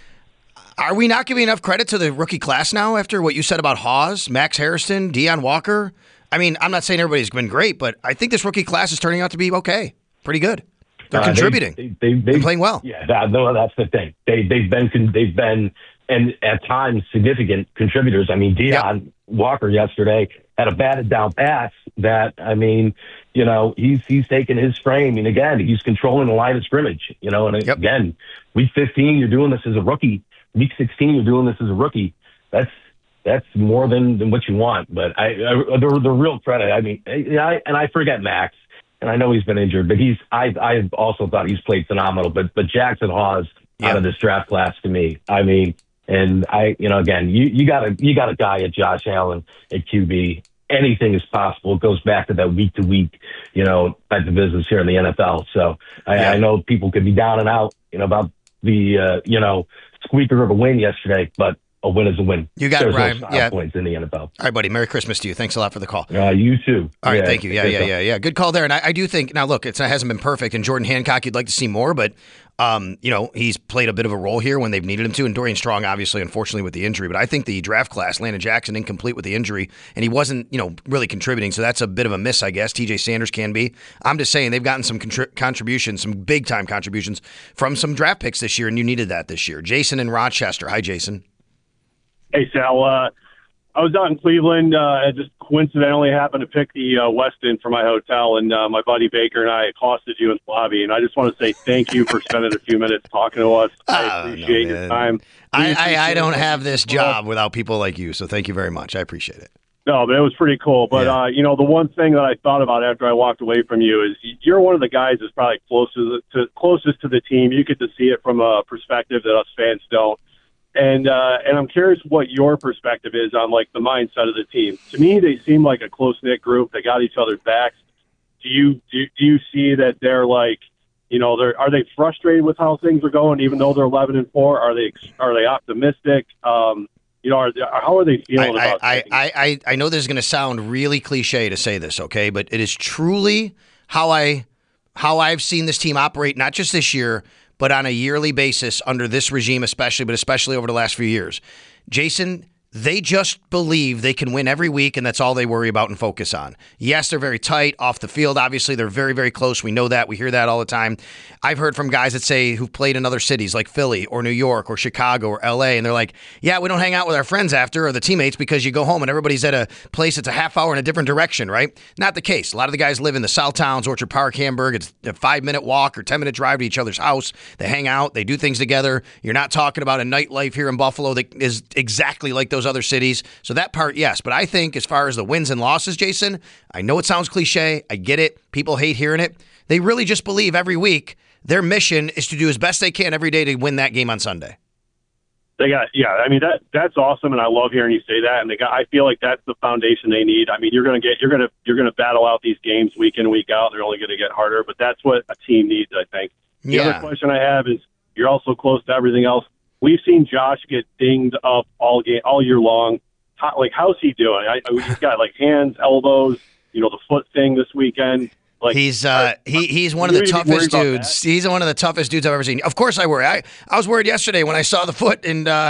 Are we not giving enough credit to the rookie class now after what you said about Hawes, Max Harrison, Deion Walker? I mean, I'm not saying everybody's been great, but I think this rookie class is turning out to be okay, pretty good. They're Uh, contributing. They, they, they, They're playing well. Yeah, that, no, that's the thing. They they've been they've been and at times significant contributors. I mean, Deion yep. Walker yesterday had a batted down pass that, I mean, you know, he's he's taking his frame, and again, he's controlling the line of scrimmage. You know, and yep. again, week fifteen, you're doing this as a rookie. Week sixteen, you're doing this as a rookie. That's that's more than, than what you want. But I, I the, the real credit. I mean, I, and I forget Max, and I know he's been injured, but he's I I also thought he's played phenomenal. But but Jackson Hawes yeah. out of this draft class to me, I mean, and I you know again you you got a you got a guy at Josh Allen at Q B. Anything is possible. It goes back to that week to week, you know, type of business here in the N F L. So I, yeah. I know people could be down and out, you know, about the uh, you know. squeaker of a win yesterday, but a win is a win. You got There's it, Ryan. No yeah. points in the N F L. All right, buddy. Merry Christmas to you. Thanks a lot for the call. Uh, you too. All right, yeah, thank you. Yeah, yeah, yeah, yeah. Good call there. And I, I do think, now look, it's, it hasn't been perfect, and Jordan Hancock, you'd like to see more, but, um, you know, he's played a bit of a role here when they've needed him to, and Dorian Strong, obviously, unfortunately, with the injury. But I think the draft class, Landon Jackson, incomplete with the injury, and he wasn't, you know, really contributing, so that's a bit of a miss, I guess. T J Sanders can be. I'm just saying they've gotten some contri- contributions, some big-time contributions from some draft picks this year, and you needed that this year. Jason in Rochester. Hi, Jason. Hey, Sal. Uh, I was out in Cleveland. Uh, I just coincidentally happened to pick the uh, Westin for my hotel, and uh, my buddy Baker and I accosted you in the lobby. And I just want to say thank you for spending a few minutes talking to us. I appreciate no, your time. I, I, I don't have this job without people like you, so thank you very much. I appreciate it. No, but it was pretty cool. But, yeah. uh, you know, the one thing that I thought about after I walked away from you is you're one of the guys that's probably closest to, closest to the team. You get to see it from a perspective that us fans don't. And uh, and I'm curious what your perspective is on, like, the mindset of the team. To me, they seem like a close-knit group. They got each other's backs. Do you do, do you see that they're, like, you know, they're are they frustrated with how things are going, even though they're eleven and four? Are they are they optimistic? Um, you know, are they, how are they feeling I, about I, things? I, I, I know this is going to sound really cliche to say this, okay, but it is truly how I how I've seen this team operate, not just this year, but on a yearly basis under this regime especially, but especially over the last few years. Jason, they just believe they can win every week, and that's all they worry about and focus on. Yes, they're very tight off the field. Obviously, they're very, very close. We know that. We hear that all the time. I've heard from guys that say who've played in other cities like Philly or New York or Chicago or L A, and they're like, yeah, we don't hang out with our friends after or the teammates because you go home and everybody's at a place that's a half hour in a different direction, right? Not the case. A lot of the guys live in the South Towns, Orchard Park, Hamburg. It's a five-minute walk or ten-minute drive to each other's house. They hang out. They do things together. You're not talking about a nightlife here in Buffalo that is exactly like those other cities. So that part, yes. But I think as far as the wins and losses, Jason, I know it sounds cliche. I get it. People hate hearing it. They really just believe every week their mission is to do as best they can every day to win that game on Sunday. They got, yeah. I mean that that's awesome, and I love hearing you say that. And they got, I feel like that's the foundation they need. I mean, you're going to get, you're going to, you're going to battle out these games week in, week out. They're only going to get harder, but that's what a team needs, I think. The yeah. other question I have is, you're also close to everything else. We've seen Josh get dinged up all game, all year long. How, like, how's he doing? I, I, he's got like hands, elbows, you know, the foot thing this weekend. Like, he's uh, he he's one of the toughest dudes. He's one of the toughest dudes I've ever seen. Of course, I worry. I, I was worried yesterday when I saw the foot, and uh,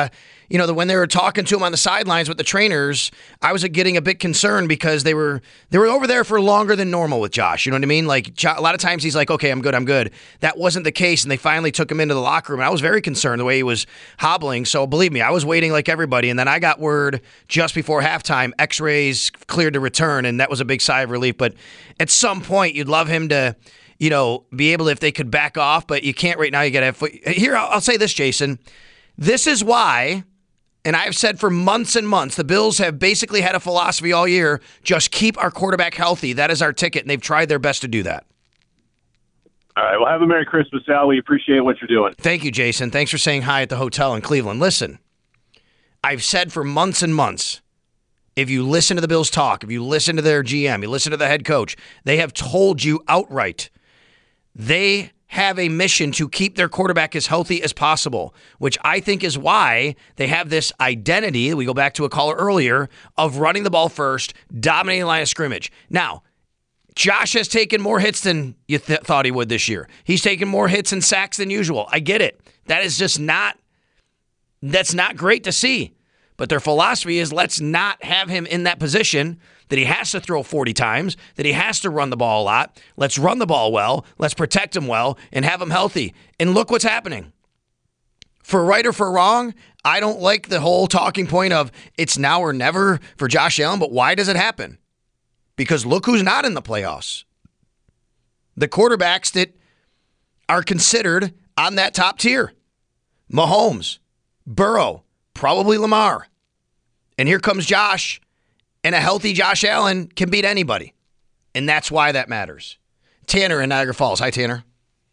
you know, the, when they were talking to him on the sidelines with the trainers, I was getting a bit concerned because they were they were over there for longer than normal with Josh. You know what I mean? Like Jo- a lot of times he's like, okay, I'm good, I'm good. That wasn't the case, and they finally took him into the locker room. And I was very concerned the way he was hobbling. So believe me, I was waiting like everybody, and then I got word just before halftime, X-rays cleared to return, and that was a big sigh of relief. But at some point, you'd love him to, you know, be able to, if they could back off, but you can't right now. You got to have foot. Here, I'll, I'll say this, Jason. This is why, and I've said for months and months, the Bills have basically had a philosophy all year, just keep our quarterback healthy. That is our ticket, and they've tried their best to do that. All right, well, have a Merry Christmas, Al. We appreciate what you're doing. Thank you, Jason. Thanks for saying hi at the hotel in Cleveland. Listen, I've said for months and months, if you listen to the Bills talk, if you listen to their G M, you listen to the head coach, they have told you outright they have a mission to keep their quarterback as healthy as possible, which I think is why they have this identity, we go back to a caller earlier, of running the ball first, dominating the line of scrimmage. Now, Josh has taken more hits than you th- thought he would this year. He's taken more hits and sacks than usual. I get it. That is just not, that's not great to see. But their philosophy is let's not have him in that position that he has to throw forty times, that he has to run the ball a lot. Let's run the ball well, let's protect him well, and have him healthy. And look what's happening. For right or for wrong, I don't like the whole talking point of it's now or never for Josh Allen, but why does it happen? Because look who's not in the playoffs. The quarterbacks that are considered on that top tier. Mahomes, Burrow, probably Lamar. And here comes Josh, and a healthy Josh Allen can beat anybody. And that's why that matters. Tanner in Niagara Falls. Hi, Tanner.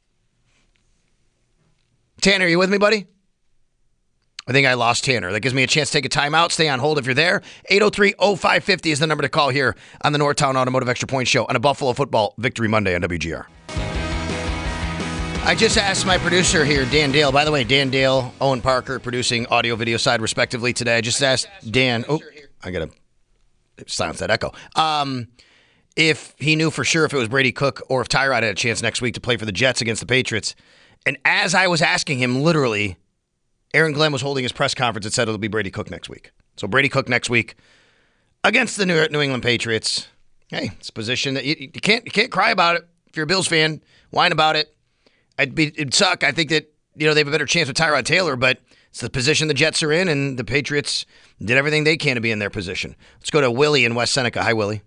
Tanner, are you with me, buddy? I think I lost Tanner. That gives me a chance to take a timeout. Stay on hold if you're there. eight oh three oh five five oh is the number to call here on the Northtown Automotive Extra Point Show on a Buffalo Football Victory Monday on W G R. I just asked my producer here, Dan Dale. By the way, Dan Dale, Owen Parker, producing audio, video side, respectively, today. I just asked Dan. Oh, I got to silence that echo. Um, if he knew for sure if it was Brady Cook or if Tyrod had a chance next week to play for the Jets against the Patriots. And as I was asking him, literally, Aaron Glenn was holding his press conference and said it'll be Brady Cook next week. So Brady Cook next week against the New New England Patriots. Hey, it's a position that you, you can't you can't cry about it if you're a Bills fan. Whine about it. I'd be, it'd suck. I think that, you know, they have a better chance with Tyrod Taylor, but it's the position the Jets are in, and the Patriots did everything they can to be in their position. Let's go to Willie in West Seneca. Hi, Willie.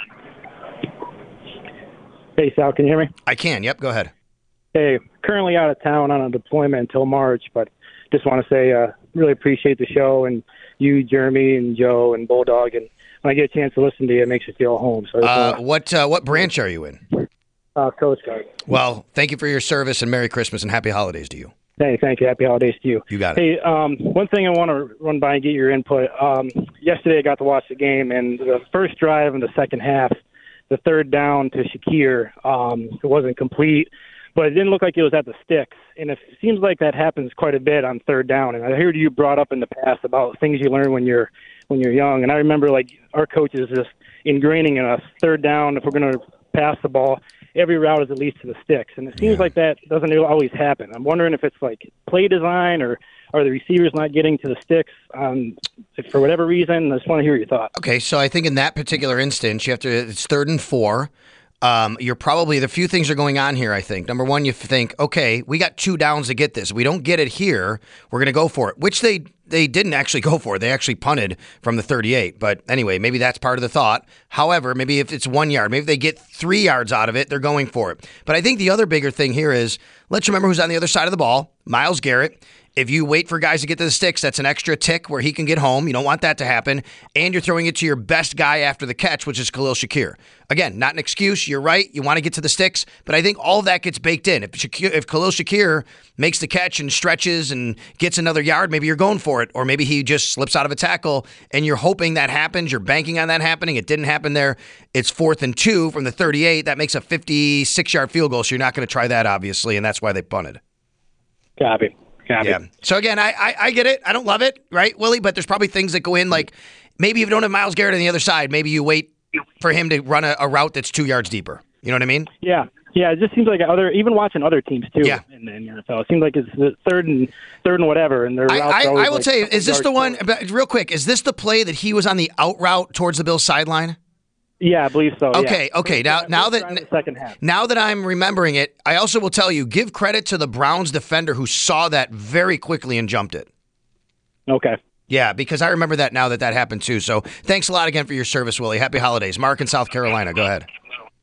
Hey, Sal, can you hear me? I can. Yep, go ahead. Hey, currently out of town on a deployment until March, but just want to say uh, really appreciate the show, and you, Jeremy, and Joe, and Bulldog, and when I get a chance to listen to you, it makes you feel home. So uh, what uh, what branch are you in? Uh, Coast Guard. Well, thank you for your service, and Merry Christmas and Happy Holidays to you. Hey, thank you. Happy holidays to you. You got it. Hey, um, one thing I want to run by and get your input. Um, yesterday I got to watch the game, and the first drive in the second half, the third down to Shakir, um, it wasn't complete, but it didn't look like it was at the sticks. And it seems like that happens quite a bit on third down. And I heard you brought up in the past about things you learn when you're when you're young. And I remember, like, our coaches just ingraining in us, third down, if we're going to pass the ball, every route is at least to the sticks. And it seems yeah. like that doesn't always happen. I'm wondering if it's like play design, or are the receivers not getting to the sticks um, for whatever reason. I just want to hear your thoughts. Okay, so I think in that particular instance, you have to, it's third and four. Um, you're probably, the few things are going on here, I think. Number one, you think, okay, we got two downs to get this. We don't get it here, we're going to go for it, which they they didn't actually go for it. They actually punted from the thirty-eight. But anyway, maybe that's part of the thought. However, maybe if it's one yard, maybe if they get three yards out of it, they're going for it. But I think the other bigger thing here is, let's remember who's on the other side of the ball, Myles Garrett. If you wait for guys to get to the sticks, that's an extra tick where he can get home. You don't want that to happen. And you're throwing it to your best guy after the catch, which is Khalil Shakir. Again, not an excuse. You're right. You want to get to the sticks. But I think all of that gets baked in. If Shakir, if Khalil Shakir makes the catch and stretches and gets another yard, maybe you're going for it. Or maybe he just slips out of a tackle and you're hoping that happens. You're banking on that happening. It didn't happen there. It's fourth and two from the thirty-eight. That makes a fifty-six-yard field goal. So you're not going to try that, obviously. And that's why they punted. Copy. Yeah. So again, I, I I get it. I don't love it, right, Willie? But there's probably things that go in, like maybe if you don't have Myles Garrett on the other side, maybe you wait for him to run a, a route that's two yards deeper. You know what I mean? Yeah. Yeah, it just seems like other, even watching other teams too Yeah. in, in the N F L. It seems like it's the third and third and whatever, and their I, routes I, are always I will like tell you, couple is this yards the one, short. but real quick, is this the play that he was on the out route towards the Bills sideline? Yeah, I believe so. Okay, yeah. okay. Now, now that the second half. now that I'm remembering it, I also will tell you, give credit to the Browns defender who saw that very quickly and jumped it. Okay. Yeah, because I remember that now that that happened too. So thanks a lot again for your service, Willie. Happy holidays. Mark in South Carolina, go ahead.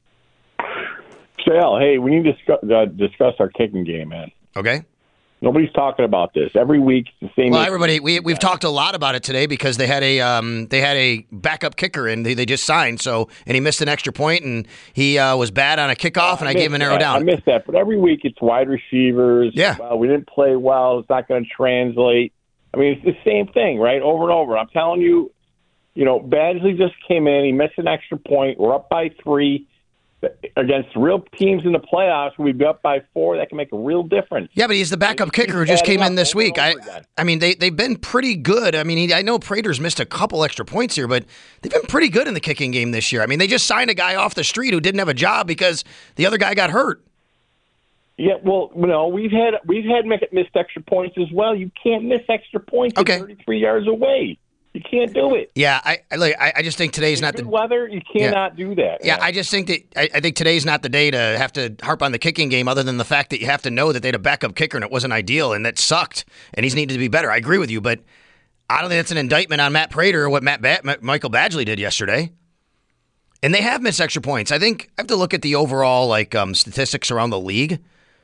Sal, hey, we need to discuss, uh, discuss our kicking game, man. Okay. Nobody's talking about this. Every week, it's the same. Well, issue. everybody, we we've talked a lot about it today because they had a um, they had a backup kicker and they, they just signed. So and he missed an extra point and he uh, was bad on a kickoff and I, I gave him an arrow that. down. I missed that, but every week it's wide receivers. Yeah. Well, we didn't play well. It's not going to translate. I mean, it's the same thing, right? Over and over. I'm telling you, you know, Badgley just came in. He missed an extra point. We're up by three. Against real teams in the playoffs, we'd be up by four. That can make a real difference. Yeah, but he's the backup kicker who just came in this week. I, I mean, they they've been pretty good. I mean, he, I know Prater's missed a couple extra points here, but they've been pretty good in the kicking game this year. I mean, they just signed a guy off the street who didn't have a job because the other guy got hurt. Yeah, well, you know, we've had we've had missed extra points as well. You can't miss extra points okay. at thirty-three yards away. You can't do it. Yeah, I I, look, I, I just think today's in not good the weather. You cannot yeah. do that. Yeah, man. I just think that I, I think today's not the day to have to harp on the kicking game, other than the fact that you have to know that they had a backup kicker and it wasn't ideal and that sucked and he's needed to be better. I agree with you, but I don't think that's an indictment on Matt Prater or what Matt ba- Michael Badgley did yesterday. And they have missed extra points. I think I have to look at the overall like um, statistics around the league.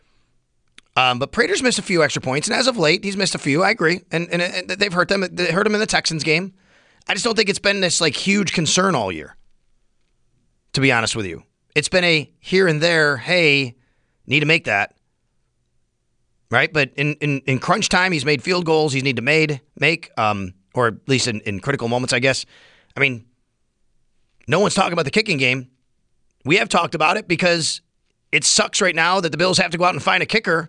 Um, but Prater's missed a few extra points, and as of late, he's missed a few. I agree, and, and, and they've hurt them. They hurt him in the Texans game. I just don't think it's been this like huge concern all year. To be honest with you, it's been a here and there. Hey, need to make that right. But in, in, in crunch time, he's made field goals. He's need to made make, um, or at least in, in critical moments, I guess. I mean, no one's talking about the kicking game. We have talked about it because it sucks right now that the Bills have to go out and find a kicker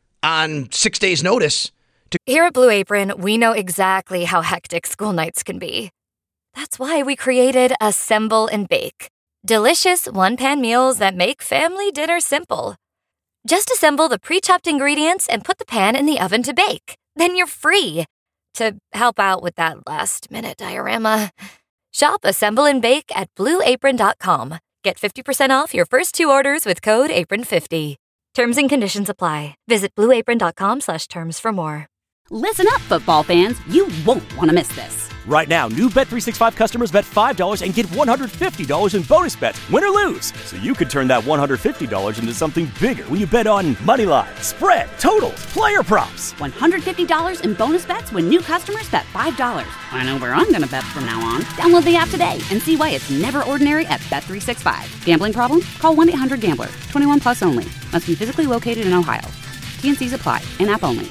on six days' notice. To- Here at Blue Apron, we know exactly how hectic school nights can be. That's why we created Assemble and Bake. Delicious one-pan meals that make family dinner simple. Just assemble the pre-chopped ingredients and put the pan in the oven to bake. Then you're free to help out with that last-minute diorama. Shop Assemble and Bake at blue apron dot com. Get fifty percent off your first two orders with code apron fifty. Terms and conditions apply. Visit blue apron dot com slash terms for more. Listen up, football fans. You won't want to miss this. Right now, new Bet three sixty-five customers bet five dollars and get one hundred fifty dollars in bonus bets, win or lose. So you could turn that one hundred fifty dollars into something bigger when you bet on money line, spread, totals, player props. one hundred fifty dollars in bonus bets when new customers bet five dollars. I know where I'm going to bet from now on. Download the app today and see why it's never ordinary at Bet three sixty-five. Gambling problem? Call one eight hundred gambler. twenty-one plus only. Must be physically located in Ohio. T N Cs apply. In-app only.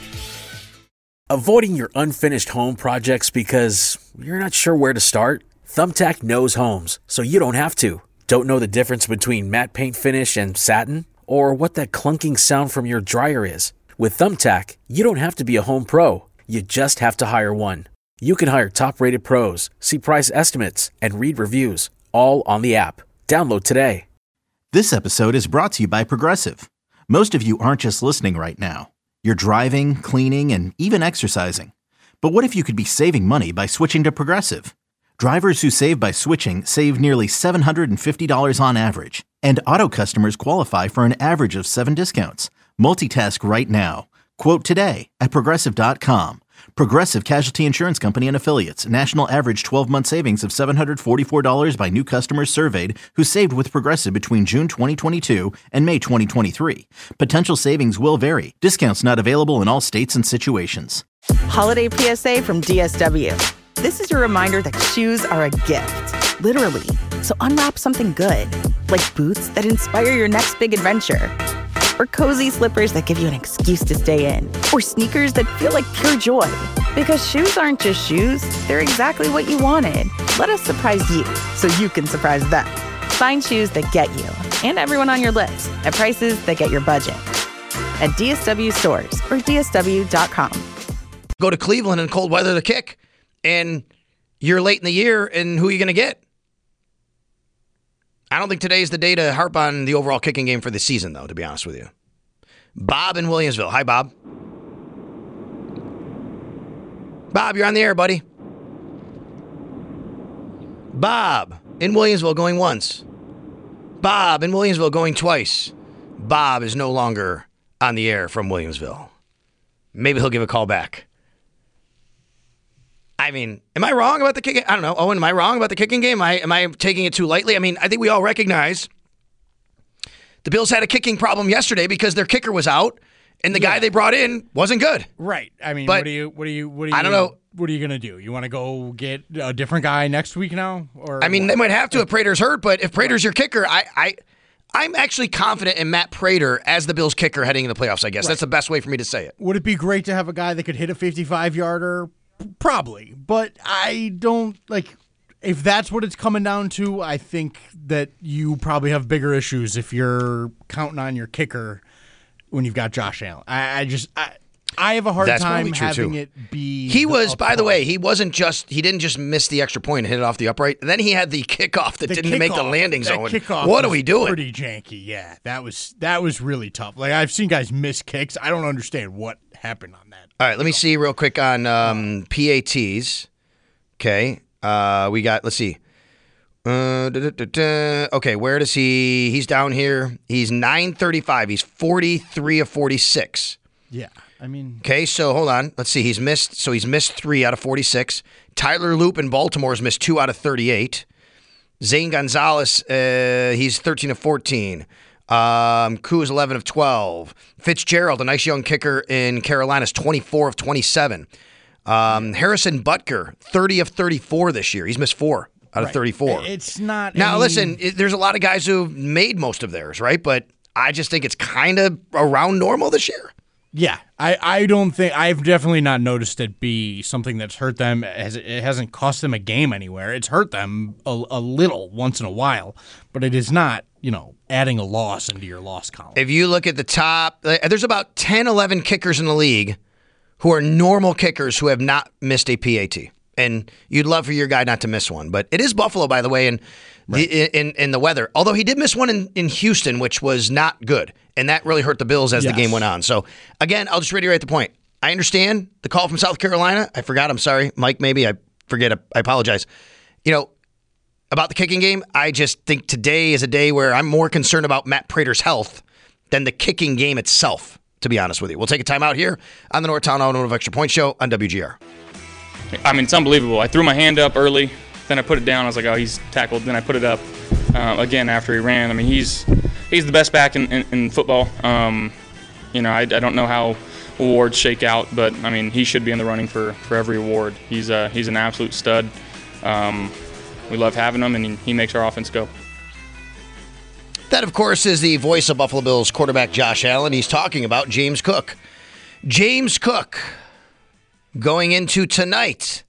Avoiding your unfinished home projects because you're not sure where to start? Thumbtack knows homes, so you don't have to. Don't know the difference between matte paint finish and satin? Or what that clunking sound from your dryer is? With Thumbtack, you don't have to be a home pro. You just have to hire one. You can hire top-rated pros, see price estimates, and read reviews, all on the app. Download today. This episode is brought to you by Progressive. Most of you aren't just listening right now. You're driving, cleaning, and even exercising. But what if you could be saving money by switching to Progressive? Drivers who save by switching save nearly seven hundred fifty dollars on average. And auto customers qualify for an average of seven discounts. Multitask right now. Quote today at Progressive dot com. Progressive Casualty Insurance Company and Affiliates. National average twelve-month savings of seven hundred forty-four dollars by new customers surveyed who saved with Progressive between June twenty twenty-two and May twenty twenty-three. Potential savings will vary. Discounts not available in all states and situations. Holiday P S A from D S W. This is your reminder that shoes are a gift. Literally. So unwrap something good. Like boots that inspire your next big adventure. Or cozy slippers that give you an excuse to stay in. Or sneakers that feel like pure joy. Because shoes aren't just shoes, they're exactly what you wanted. Let us surprise you so you can surprise them. Find shoes that get you and everyone on your list at prices that get your budget. At D S W stores or D S W dot com. Go to Cleveland in cold weather to kick, and you're late in the year, and who are you going to get? I don't think today is the day to harp on the overall kicking game for the season, though, to be honest with you. Bob in Williamsville. Hi, Bob. Bob, you're on the air, buddy. Bob in Williamsville going once. Bob in Williamsville going twice. Bob is no longer on the air from Williamsville. Maybe he'll give a call back. I mean, am I wrong about the kicking? I don't know. Owen, am I wrong about the kicking game? Am I, am I taking it too lightly? I mean, I think we all recognize the Bills had a kicking problem yesterday because their kicker was out and the yeah. guy they brought in wasn't good. Right. I mean, but what do you, what do you, what do you, I don't know. What are you going to do? You want to go get a different guy next week now? Or I mean, what? They might have to if Prater's hurt, but if Prater's your kicker, I, I, I'm actually confident in Matt Prater as the Bills kicker heading into the playoffs, I guess. Right. That's the best way for me to say it. Would it be great to have a guy that could hit a fifty-five-yarder? Probably. But I don't, like, if that's what it's coming down to, I think that you probably have bigger issues if you're counting on your kicker when you've got Josh Allen. I, I just... I, I have a hard That's time having too. it be. He was, by upright. the way, he wasn't just, he didn't just miss the extra point and hit it off the upright. And then he had the kickoff that the didn't kickoff, make the landing that zone. Kickoff What are was we doing? Pretty janky, yeah. That was that was really tough. Like, I've seen guys miss kicks. I don't understand what happened on that. All right, let me see real quick on um, P A Ts. Okay, uh, we got, let's see. Uh, da, da, da, da. Okay, where does he, he's down here. He's nine thirty-five. He's forty-three of forty-six. Yeah. I mean, okay, so hold on. Let's see. He's missed. So he's missed three out of forty-six. Tyler Loop in Baltimore has missed two out of thirty-eight. Zane Gonzalez, uh, he's thirteen of fourteen. Um, Koo is eleven of twelve. Fitzgerald, a nice young kicker in Carolina, is twenty-four of twenty-seven. Um, Harrison Butker, thirty of thirty-four this year. He's missed four out of right. thirty-four. It's not. Now, any... listen, it, there's a lot of guys who've made most of theirs, right? But I just think it's kind of around normal this year. Yeah, I, I don't think I've definitely not noticed it be something that's hurt them. As it hasn't cost them a game anywhere. It's hurt them a, a little once in a while, but it is not, you know, adding a loss into your loss column. If you look at the top, there's about ten, eleven kickers in the league who are normal kickers who have not missed a P A T. And you'd love for your guy not to miss one. But it is Buffalo, by the way, and right. the, in, in the weather. Although he did miss one in, in Houston, which was not good. And that really hurt the Bills as yes. the game went on. So, again, I'll just reiterate the point. I understand the call from South Carolina. I forgot. I'm sorry. Mike, maybe. I forget. I apologize. You know, about the kicking game, I just think today is a day where I'm more concerned about Matt Prater's health than the kicking game itself, to be honest with you. We'll take a time out here on the Northtown Automotive Extra Point Show on W G R. I mean, it's unbelievable. I threw my hand up early, then I put it down. I was like, oh, he's tackled. Then I put it up uh, again after he ran. I mean, he's he's the best back in, in, in football. Um, you know, I, I don't know how awards shake out, but, I mean, he should be in the running for, for every award. He's uh, he's an absolute stud. Um, we love having him, and he, he makes our offense go. That, of course, is the voice of Buffalo Bills quarterback Josh Allen. He's talking about James Cook. James Cook, going into tonight,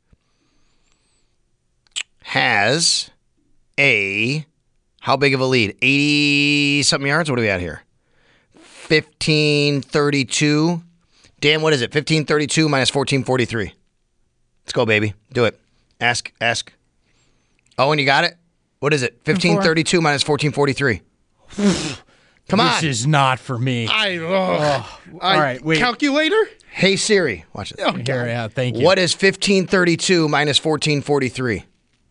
has a, how big of a lead? eighty-something yards? What are we at here? fifteen thirty-two. Dan, what is it? fifteen thirty-two minus fourteen forty-three. Let's go, baby. Do it. Ask, ask. Owen, you got it? What is it? fifteen thirty-two minus fourteen forty-three. Come on. This is not for me. I, oh, oh. I All right, wait. Calculator? Hey, Siri. Watch it. Oh, Here, yeah, thank you. What is fifteen thirty-two minus fourteen forty-three?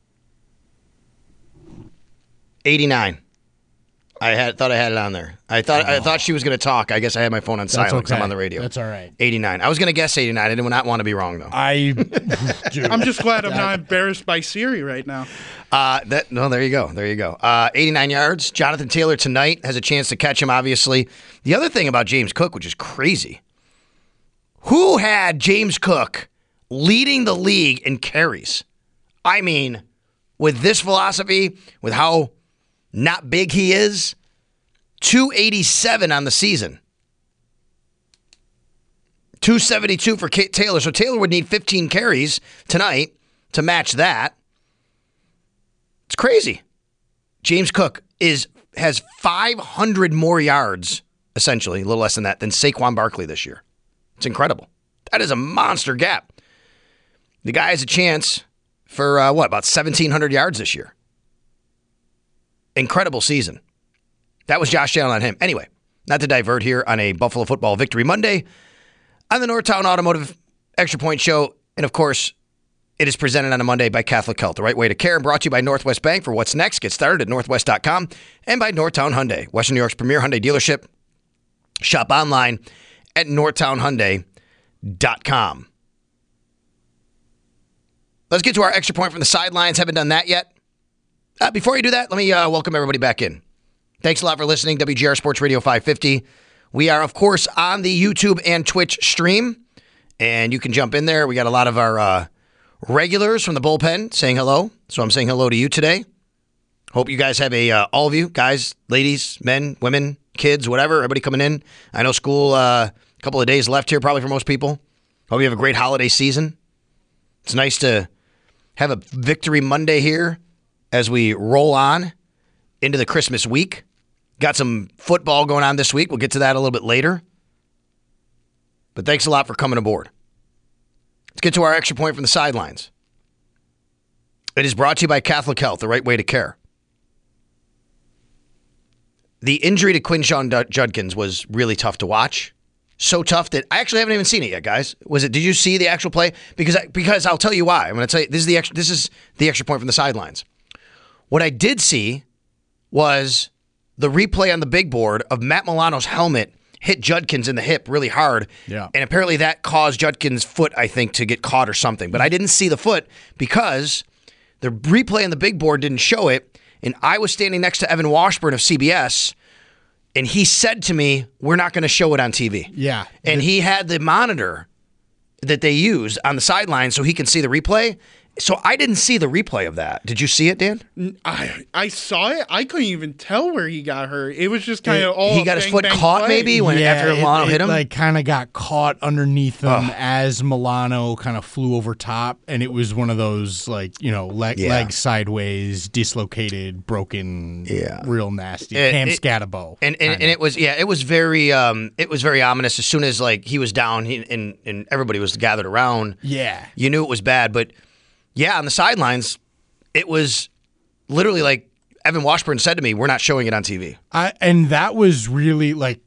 eighty-nine. I had thought I had it on there. I thought oh. I thought she was going to talk. I guess I had my phone on silent because okay. I'm on the radio. That's all right. eighty-nine. I was going to guess eighty-nine. I did not want to be wrong, though. I. I'm just glad I'm not embarrassed by Siri right now. Uh, that no, there you go. There you go. Uh, eighty-nine yards. Jonathan Taylor tonight has a chance to catch him, obviously. The other thing about James Cook, which is crazy, who had James Cook leading the league in carries? I mean, with this philosophy, with how not big he is, two eighty-seven on the season. two seventy-two for K- Taylor. So Taylor would need fifteen carries tonight to match that. It's crazy. James Cook is has five hundred more yards, essentially, a little less than that, than Saquon Barkley this year. It's incredible. That is a monster gap. The guy has a chance for, uh, what, about seventeen hundred yards this year. incredible season. That was Josh Allen on him. Anyway, not to divert here on a Buffalo Football Victory Monday on the Northtown Automotive Extra Point Show. And, of course, it is presented on a Monday by Catholic Health, the right way to care, and brought to you by Northwest Bank. For what's next, get started at northwest dot com, and by Northtown Hyundai, Western New York's premier Hyundai dealership. Shop online at northtown hyundai dot com. Let's get to our extra point from the sidelines. Haven't done that yet. Uh, before you do that, let me uh, welcome everybody back in. Thanks a lot for listening. W G R Sports Radio five fifty. We are, of course, on the YouTube and Twitch stream, and you can jump in there. We got a lot of our uh, regulars from the bullpen saying hello, so I'm saying hello to you today. Hope you guys have a, uh, all of you, guys, ladies, men, women, kids, whatever, everybody coming in. I know school, uh, a couple of days left here probably for most people. Hope you have a great holiday season. It's nice to have a Victory Monday here as we roll on into the Christmas week. Got some football going on this week. We'll get to that a little bit later. But thanks a lot for coming aboard. Let's get to our extra point from the sidelines. It is brought to you by Catholic Health, the right way to care. The injury to Quinshon Judkins was really tough to watch. So tough that I actually haven't even seen it yet, guys. Was it? Did you see the actual play? Because I, because I'll tell you why. I'm going to tell you this is the extra, this is the extra point from the sidelines. What I did see was the replay on the big board of Matt Milano's helmet hit Judkins in the hip really hard. Yeah. And apparently that caused Judkins' foot, I think, to get caught or something. But I didn't see the foot because the replay on the big board didn't show it. And I was standing next to Evan Washburn of C B S, and he said to me, we're not going to show it on T V. Yeah. And he had the monitor that they use on the sideline so he can see the replay. So I didn't see the replay of that. Did you see it, Dan? I I saw it. I couldn't even tell where he got hurt. It was just kind of all he got bang, his foot bang, caught play. maybe when yeah, after Milano it, hit him. It like kind of got caught underneath him Ugh. as Milano kind of flew over top, and it was one of those like you know leg Yeah. leg sideways, dislocated, broken, yeah, real nasty. It- Cam it- Scatabo. And and, and it was yeah, it was very um it was very ominous. As soon as like he was down he, and and everybody was gathered around. Yeah. You knew it was bad, but yeah, on the sidelines, it was literally like Evan Washburn said to me, "We're not showing it on T V." I, and that was really like,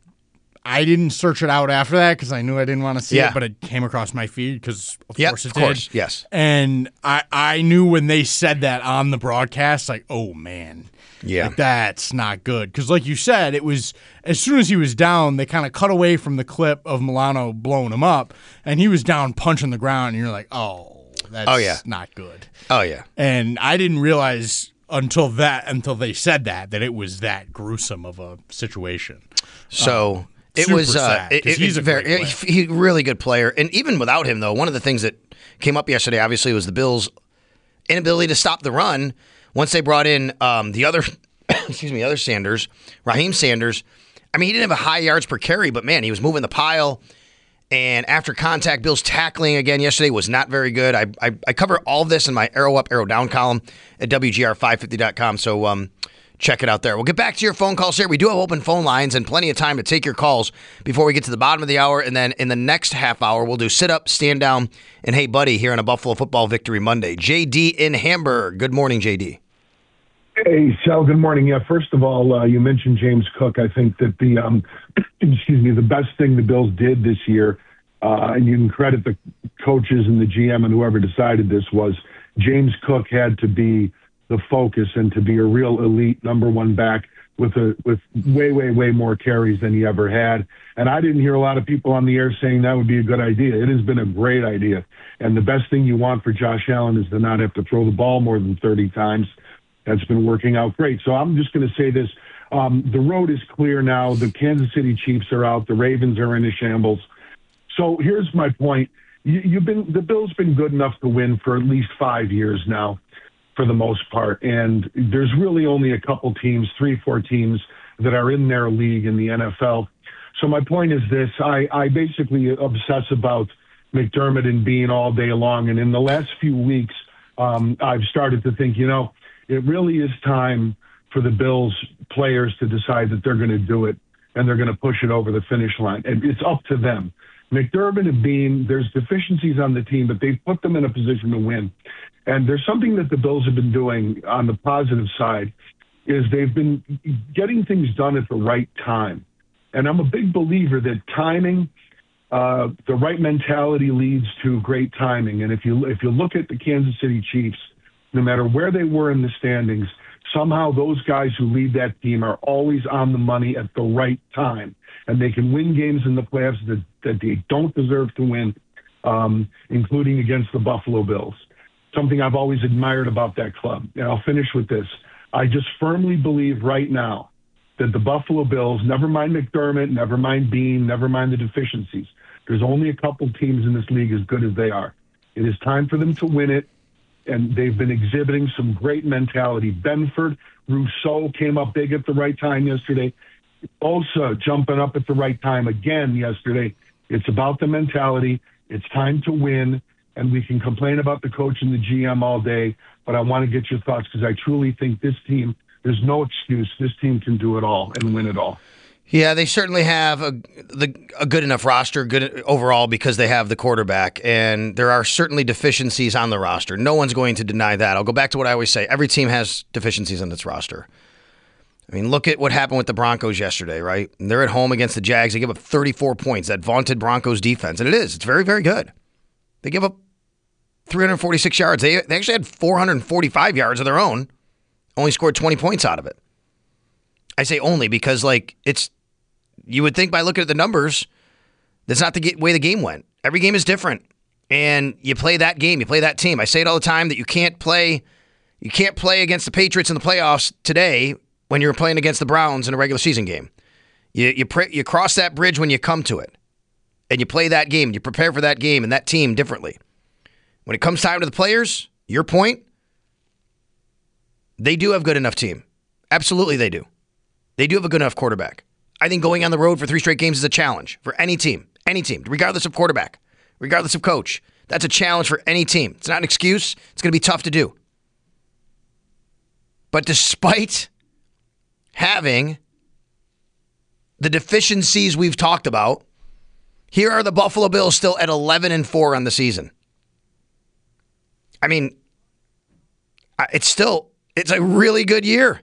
I didn't search it out after that because I knew I didn't want to see Yeah. it, but it came across my feed because of Yep, course it of did. course, yes. And I, I knew when they said that on the broadcast, like, oh man, Yeah. like, that's not good. Because like you said, it was as soon as he was down, they kind of cut away from the clip of Milano blowing him up, and he was down punching the ground, and you're like, oh, that's Oh, yeah. not good. Oh yeah. And I didn't realize until that until they said that that it was that gruesome of a situation. So Um, it super was uh, sad, it, 'cause it- he's it's a great very player. he, really good player, and even without him though, one of the things that came up yesterday obviously was the Bills' inability to stop the run once they brought in um, the other excuse me other Sanders, Raheem Sanders. I mean, he didn't have a high yards per carry, but man, he was moving the pile. And after contact, Bills tackling again yesterday was not very good. I, I I cover all of this in my arrow up, arrow down column at W G R five fifty dot com. So um, check it out there. We'll get back to your phone calls here. We do have open phone lines and plenty of time to take your calls before we get to the bottom of the hour. And then in the next half hour, we'll do sit up, stand down, and hey buddy here on a Buffalo Football Victory Monday. J D in Hamburg. Good morning, J D. Hey, Sal, good morning. Yeah, first of all, uh, you mentioned James Cook. I think that the, um, excuse me, the best thing the Bills did this year, uh, and you can credit the coaches and the G M and whoever decided this, was James Cook had to be the focus and to be a real elite number one back with a with way, way, way more carries than he ever had. And I didn't hear a lot of people on the air saying that would be a good idea. It has been a great idea. And the best thing you want for Josh Allen is to not have to throw the ball more than thirty times. That's been working out great. So I'm just going to say this. Um, the road is clear now. The Kansas City Chiefs are out. The Ravens are in a shambles. So here's my point. You, you've been the Bills been good enough to win for at least five years now, for the most part. And there's really only a couple teams, three, four teams, that are in their league in the N F L. So my point is this. I, I basically obsess about McDermott and Bean all day long. And in the last few weeks, um, I've started to think, you know, it really is time for the Bills players to decide that they're going to do it and they're going to push it over the finish line. And it's up to them. McDermott and Bean, there's deficiencies on the team, but they've put them in a position to win. And there's something that the Bills have been doing on the positive side is they've been getting things done at the right time. And I'm a big believer that timing, uh, the right mentality leads to great timing. And if you if you look at the Kansas City Chiefs, no matter where they were in the standings, somehow those guys who lead that team are always on the money at the right time. And they can win games in the playoffs that, that they don't deserve to win, um, including against the Buffalo Bills. Something I've always admired about that club. And I'll finish with this. I just firmly believe right now that the Buffalo Bills, never mind McDermott, never mind Bean, never mind the deficiencies, there's only a couple teams in this league as good as they are. It is time for them to win it, and they've been exhibiting some great mentality. Benford, Rousseau came up big at the right time yesterday. Bosa jumping up at the right time again yesterday. It's about the mentality. It's time to win, and we can complain about the coach and the G M all day, but I want to get your thoughts because I truly think this team, there's no excuse. This team can do it all and win it all. Yeah, they certainly have a, the, a good enough roster, good overall, because they have the quarterback, and there are certainly deficiencies on the roster. No one's going to deny that. I'll go back to what I always say. Every team has deficiencies on its roster. I mean, look at what happened with the Broncos yesterday, right? And they're at home against the Jags. They give up thirty-four points, that vaunted Broncos defense, and it is. It's very, very good. They give up three hundred forty-six yards. They, they actually had four hundred forty-five yards of their own, only scored twenty points out of it. I say only because, like, it's, you would think by looking at the numbers, that's not the way the game went. Every game is different, and you play that game, you play that team. I say it all the time that you can't play, you can't play against the Patriots in the playoffs today when you're playing against the Browns in a regular season game. You you pray, you cross that bridge when you come to it, and you play that game. You prepare for that game and that team differently. When it comes time to the players, your point, they do have a good enough team. Absolutely, they do. They do have a good enough quarterback. I think going on the road for three straight games is a challenge for any team, any team, regardless of quarterback, regardless of coach. That's a challenge for any team. It's not an excuse. It's going to be tough to do. But despite having the deficiencies we've talked about, here are the Buffalo Bills still at eleven and four on the season. I mean, it's still, it's a really good year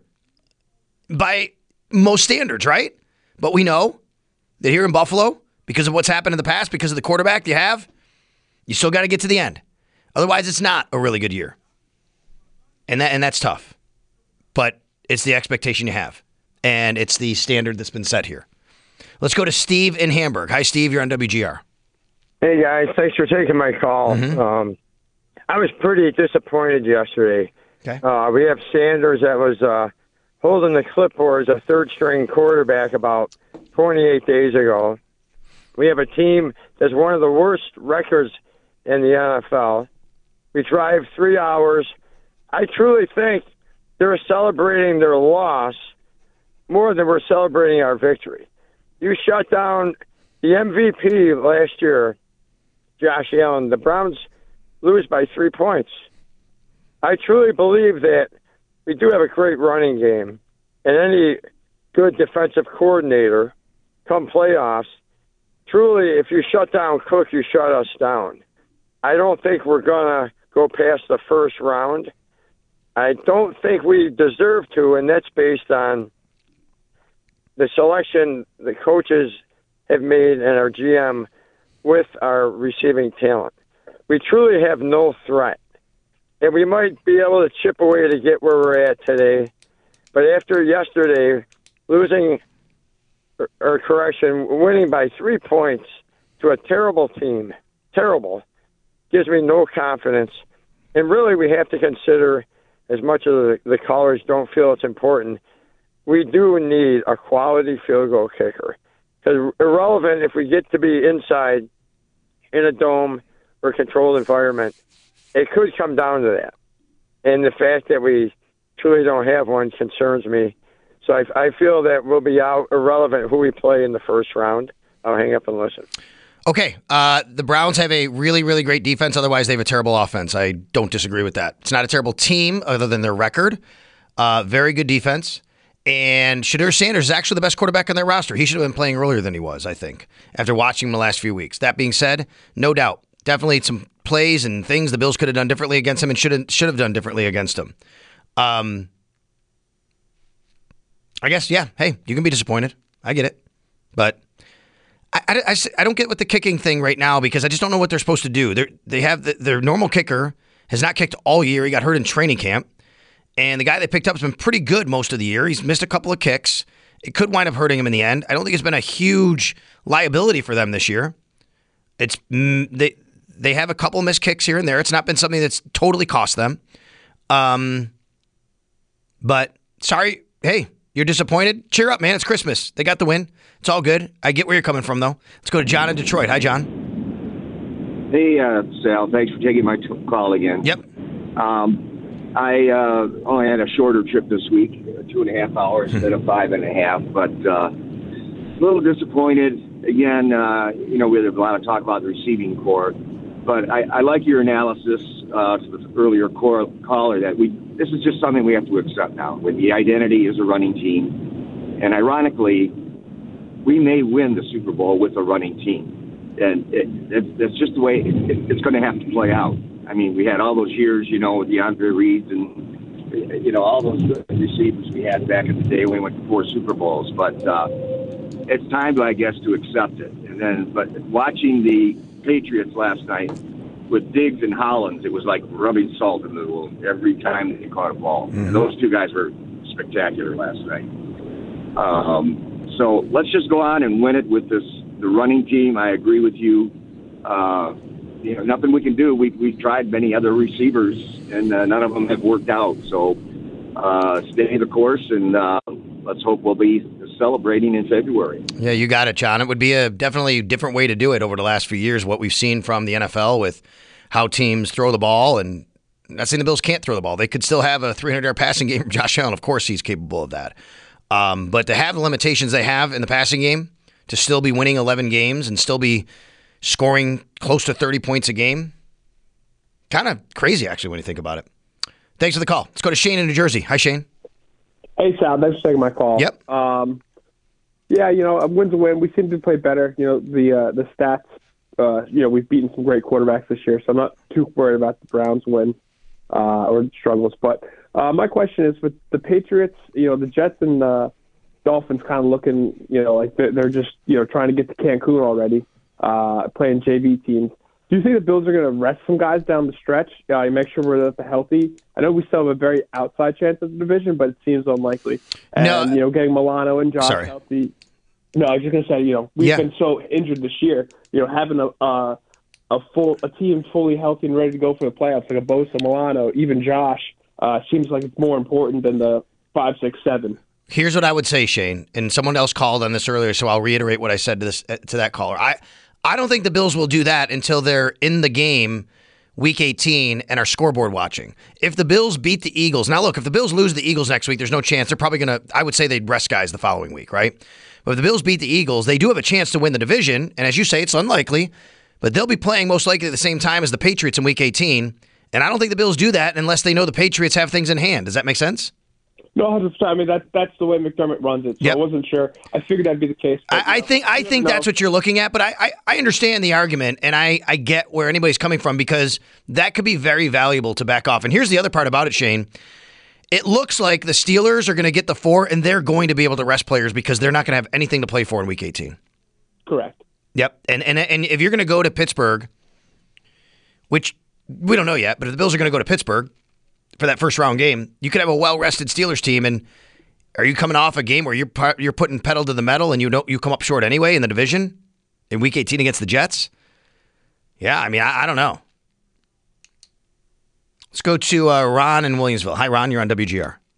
by most standards, right? But we know that here in Buffalo, because of what's happened in the past, because of the quarterback you have, you still got to get to the end. Otherwise, it's not a really good year. And that and that's tough. But it's the expectation you have. And it's the standard that's been set here. Let's go to Steve in Hamburg. Hi, Steve. You're on W G R. Hey, guys. Thanks for taking my call. Mm-hmm. Um, I was pretty disappointed yesterday. Okay. Uh, we have Sanders that was uh, holding the clipboard as a third-string quarterback about twenty-eight days ago. We have a team that's one of the worst records in the N F L. We drive three hours. I truly think they're celebrating their loss more than we're celebrating our victory. You shut down the M V P last year, Josh Allen. The Browns lose by three points. I truly believe that we do have a great running game, and any good defensive coordinator come playoffs, truly, if you shut down Cook, you shut us down. I don't think we're going to go past the first round. I don't think we deserve to, and that's based on the selection the coaches have made and our G M with our receiving talent. We truly have no threat. And we might be able to chip away to get where we're at today. But after yesterday, losing, or, or correction, winning by three points to a terrible team, terrible, gives me no confidence. And really we have to consider, as much as the, the callers don't feel it's important, we do need a quality field goal kicker. Because irrelevant if we get to be inside in a dome or controlled environment, it could come down to that. And the fact that we truly don't have one concerns me. So I, I feel that we'll be out irrelevant who we play in the first round. I'll hang up and listen. Okay, uh, the Browns have a really, really great defense. Otherwise, they have a terrible offense. I don't disagree with that. It's not a terrible team other than their record. Uh, very good defense. And Shedeur Sanders is actually the best quarterback on their roster. He should have been playing earlier than he was, I think, after watching him the last few weeks. That being said, no doubt, definitely some plays and things the Bills could have done differently against him and should have, should have done differently against him. Um, I guess, yeah. Hey, you can be disappointed. I get it. But I, I, I, I don't get with the kicking thing right now because I just don't know what they're supposed to do. They're, they have the, their normal kicker has not kicked all year. He got hurt in training camp. And the guy they picked up has been pretty good most of the year. He's missed a couple of kicks. It could wind up hurting him in the end. I don't think it's been a huge liability for them this year. It's mm, they they have a couple of missed kicks here and there. It's not been something that's totally cost them. Um, but sorry, hey, you're disappointed? Cheer up, man. It's Christmas. They got the win. It's all good. I get where you're coming from, though. Let's go to John in Detroit. Hi, John. Hey, uh, Sal. Thanks for taking my t- call again. Yep. Um, I uh, only had a shorter trip this week, two and a half hours instead of five and a half, but uh, a little disappointed. Again, uh, you know, we had a lot of talk about the receiving corps, but I, I like your analysis uh, to the earlier call, caller that we this is just something we have to accept now. With the identity as a running team, and ironically, we may win the Super Bowl with a running team, and it, it, it's just the way it, it, it's going to have to play out. I mean, we had all those years, you know, with DeAndre Reed and, you know, all those good receivers we had back in the day when we went to four Super Bowls. But uh, it's time, I guess, to accept it. And then, but watching the Patriots last night with Diggs and Hollins, it was like rubbing salt in the wound every time they caught a ball. Mm-hmm. And those two guys were spectacular last night. Um, so let's just go on and win it with this the running team. I agree with you. Uh, You know, nothing we can do. We, we've tried many other receivers, and uh, none of them have worked out. So uh, stay the course, and uh, let's hope we'll be celebrating in February. Yeah, you got it, John. It would be a definitely different way to do it over the last few years, what we've seen from the N F L with how teams throw the ball. And I'm not saying the Bills can't throw the ball. They could still have a three hundred yard passing game from Josh Allen. Of course, he's capable of that. Um, but to have the limitations they have in the passing game, to still be winning eleven games and still be scoring close to thirty points a game. Kind of crazy, actually, when you think about it. Thanks for the call. Let's go to Shane in New Jersey. Hi, Shane. Hey, Sal. Thanks for taking my call. Yep. Um, yeah, you know, a win's a win. We seem to play better. You know, the uh, the stats, uh, you know, we've beaten some great quarterbacks this year, so I'm not too worried about the Browns win uh, or struggles. But uh, my question is, with the Patriots, you know, the Jets and the Dolphins kind of looking, you know, like they're, they're just, you know, trying to get to Cancun already. Uh, playing J V teams. Do you think the Bills are going to rest some guys down the stretch? Uh, make sure we're healthy. I know we still have a very outside chance of the division, but it seems unlikely. And, no, you know, getting Milano and Josh sorry. healthy. No, I was just going to say, you know, we've yeah. been so injured this year. You know, having a uh, a full a team fully healthy and ready to go for the playoffs, like a Bosa, Milano, even Josh, uh, seems like it's more important than the five, six, seven. Here's what I would say, Shane, and someone else called on this earlier, so I'll reiterate what I said to this to that caller. I. I don't think the Bills will do that until they're in the game week eighteen and are scoreboard watching. If the Bills beat the Eagles, now look, if the Bills lose the Eagles next week, there's no chance. They're probably going to, I would say they'd rest guys the following week, right? But if the Bills beat the Eagles, they do have a chance to win the division. And as you say, it's unlikely, but they'll be playing most likely at the same time as the Patriots in week eighteen. And I don't think the Bills do that unless they know the Patriots have things in hand. Does that make sense? No, one hundred percent. I mean, that, that's the way McDermott runs it. So yep. I wasn't sure. I figured that'd be the case. I, I think I think no. that's what you're looking at, but I, I, I understand the argument, and I, I get where anybody's coming from because that could be very valuable to back off. And here's the other part about it, Shane. It looks like the Steelers are going to get the four, and they're going to be able to rest players because they're not going to have anything to play for in week eighteen. Correct. Yep. And, and, and if you're going to go to Pittsburgh, which we don't know yet, but if the Bills are going to go to Pittsburgh for that first round game, you could have a well-rested Steelers team, and are you coming off a game where you're you're putting pedal to the metal and you don't you come up short anyway in the division in week eighteen against the Jets? Yeah, I mean, I, I don't know. Let's go to uh, Ron in Williamsville. Hi, Ron. You're on W G R.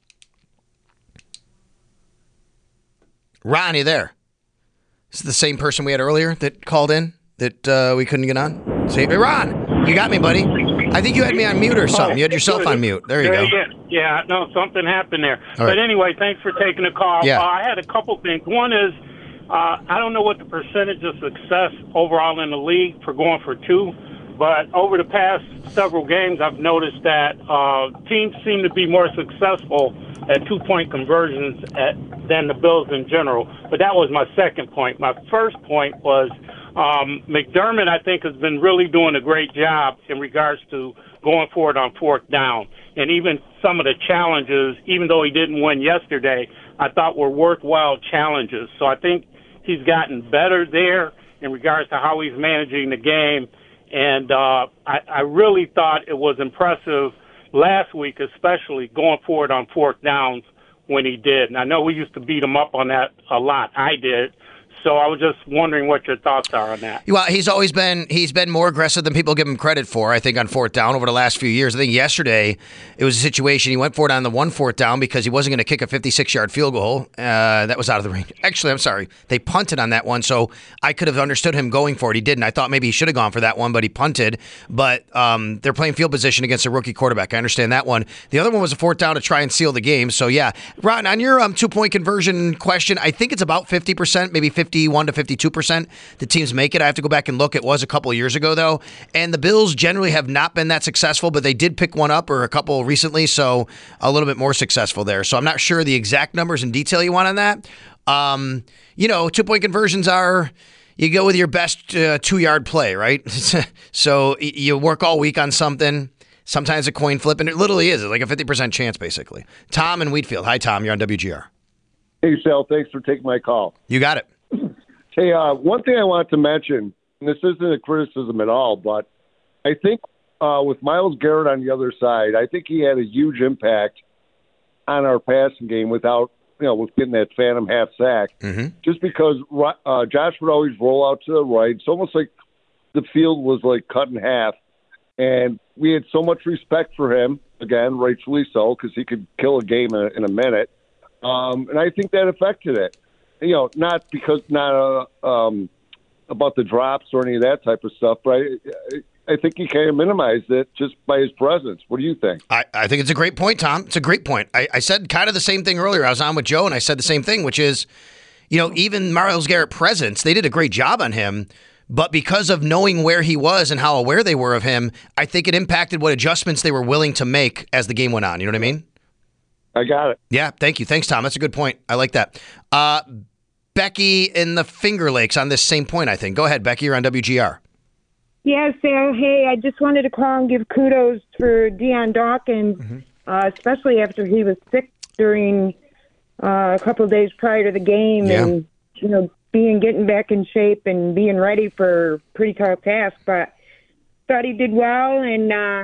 Ron, you there? Is it the same person we had earlier that called in that uh, we couldn't get on? Say, hey, Ron, you got me, buddy. I think you had me on mute or something. You had yourself on mute. There you go. Yeah, yeah, no, something happened there. All but right. anyway, thanks for taking the call. Yeah. Uh, I had a couple things. One is, uh, I don't know what the percentage of success overall in the league for going for two, but over the past several games, I've noticed that uh, teams seem to be more successful at two-point conversions at, than the Bills in general. But that was my second point. My first point was um, McDermott, I think, has been really doing a great job in regards to going forward on fourth down. and even some of the challenges, even though he didn't win yesterday, I thought were worthwhile challenges. So I think he's gotten better there in regards to how he's managing the game. And uh, I, I really thought it was impressive last week, especially going forward on fourth downs when he did. And I know we used to beat him up on that a lot. I did. So I was just wondering what your thoughts are on that. Well, he's always been he's been more aggressive than people give him credit for, I think, on fourth down over the last few years. I think yesterday it was a situation he went for it on the one fourth down because he wasn't going to kick a fifty-six-yard field goal. Uh, that was out of the range. Actually, I'm sorry. They punted on that one, so I could have understood him going for it. He didn't. I thought maybe he should have gone for that one, but he punted. But um, they're playing field position against a rookie quarterback. I understand that one. The other one was a fourth down to try and seal the game. So, yeah. Ron, on your um, two-point conversion question, I think it's about fifty percent, maybe fifty-one to fifty-two percent the teams make it. I have to go back and look. It was a couple of years ago, though. And the Bills generally have not been that successful, but they did pick one up or a couple recently, so a little bit more successful there. So I'm not sure the exact numbers and detail you want on that. Um, you know, two-point conversions are, you go with your best uh, two-yard play, right? So you work all week on something. Sometimes a coin flip, and it literally is. It's like a fifty percent chance, basically. Tom in Wheatfield. Hi, Tom. You're on W G R. Hey, Sal. Thanks for taking my call. You got it. Hey, uh, one thing I wanted to mention, and this isn't a criticism at all, but I think uh, with Myles Garrett on the other side, I think he had a huge impact on our passing game without, you know, with getting that phantom half sack. Mm-hmm. Just because uh, Josh would always roll out to the right. It's almost like the field was like cut in half. And we had so much respect for him, again, rightfully so, because he could kill a game in a, in a minute. Um, and I think that affected it. You know, not because not uh, um, about the drops or any of that type of stuff, but I, I think he kind of minimized it just by his presence. What do you think? I, I think it's a great point, Tom. It's a great point. I, I said kind of the same thing earlier. I was on with Joe, and I said the same thing, which is, you know, even Myles Garrett presence, they did a great job on him. But because of knowing where he was and how aware they were of him, I think it impacted what adjustments they were willing to make as the game went on. You know what I mean? I got it. Yeah, thank you. Thanks, Tom. That's a good point. I like that. Uh, Becky in the Finger Lakes on this same point, I think. Go ahead, Becky. You're on W G R. Yeah, Sam. Hey, I just wanted to call and give kudos for Dion Dawkins, Mm-hmm. uh, especially after he was sick during uh, a couple of days prior to the game. Yeah. And, you know, being getting back in shape and being ready for a pretty tough task. But thought he did well, and uh,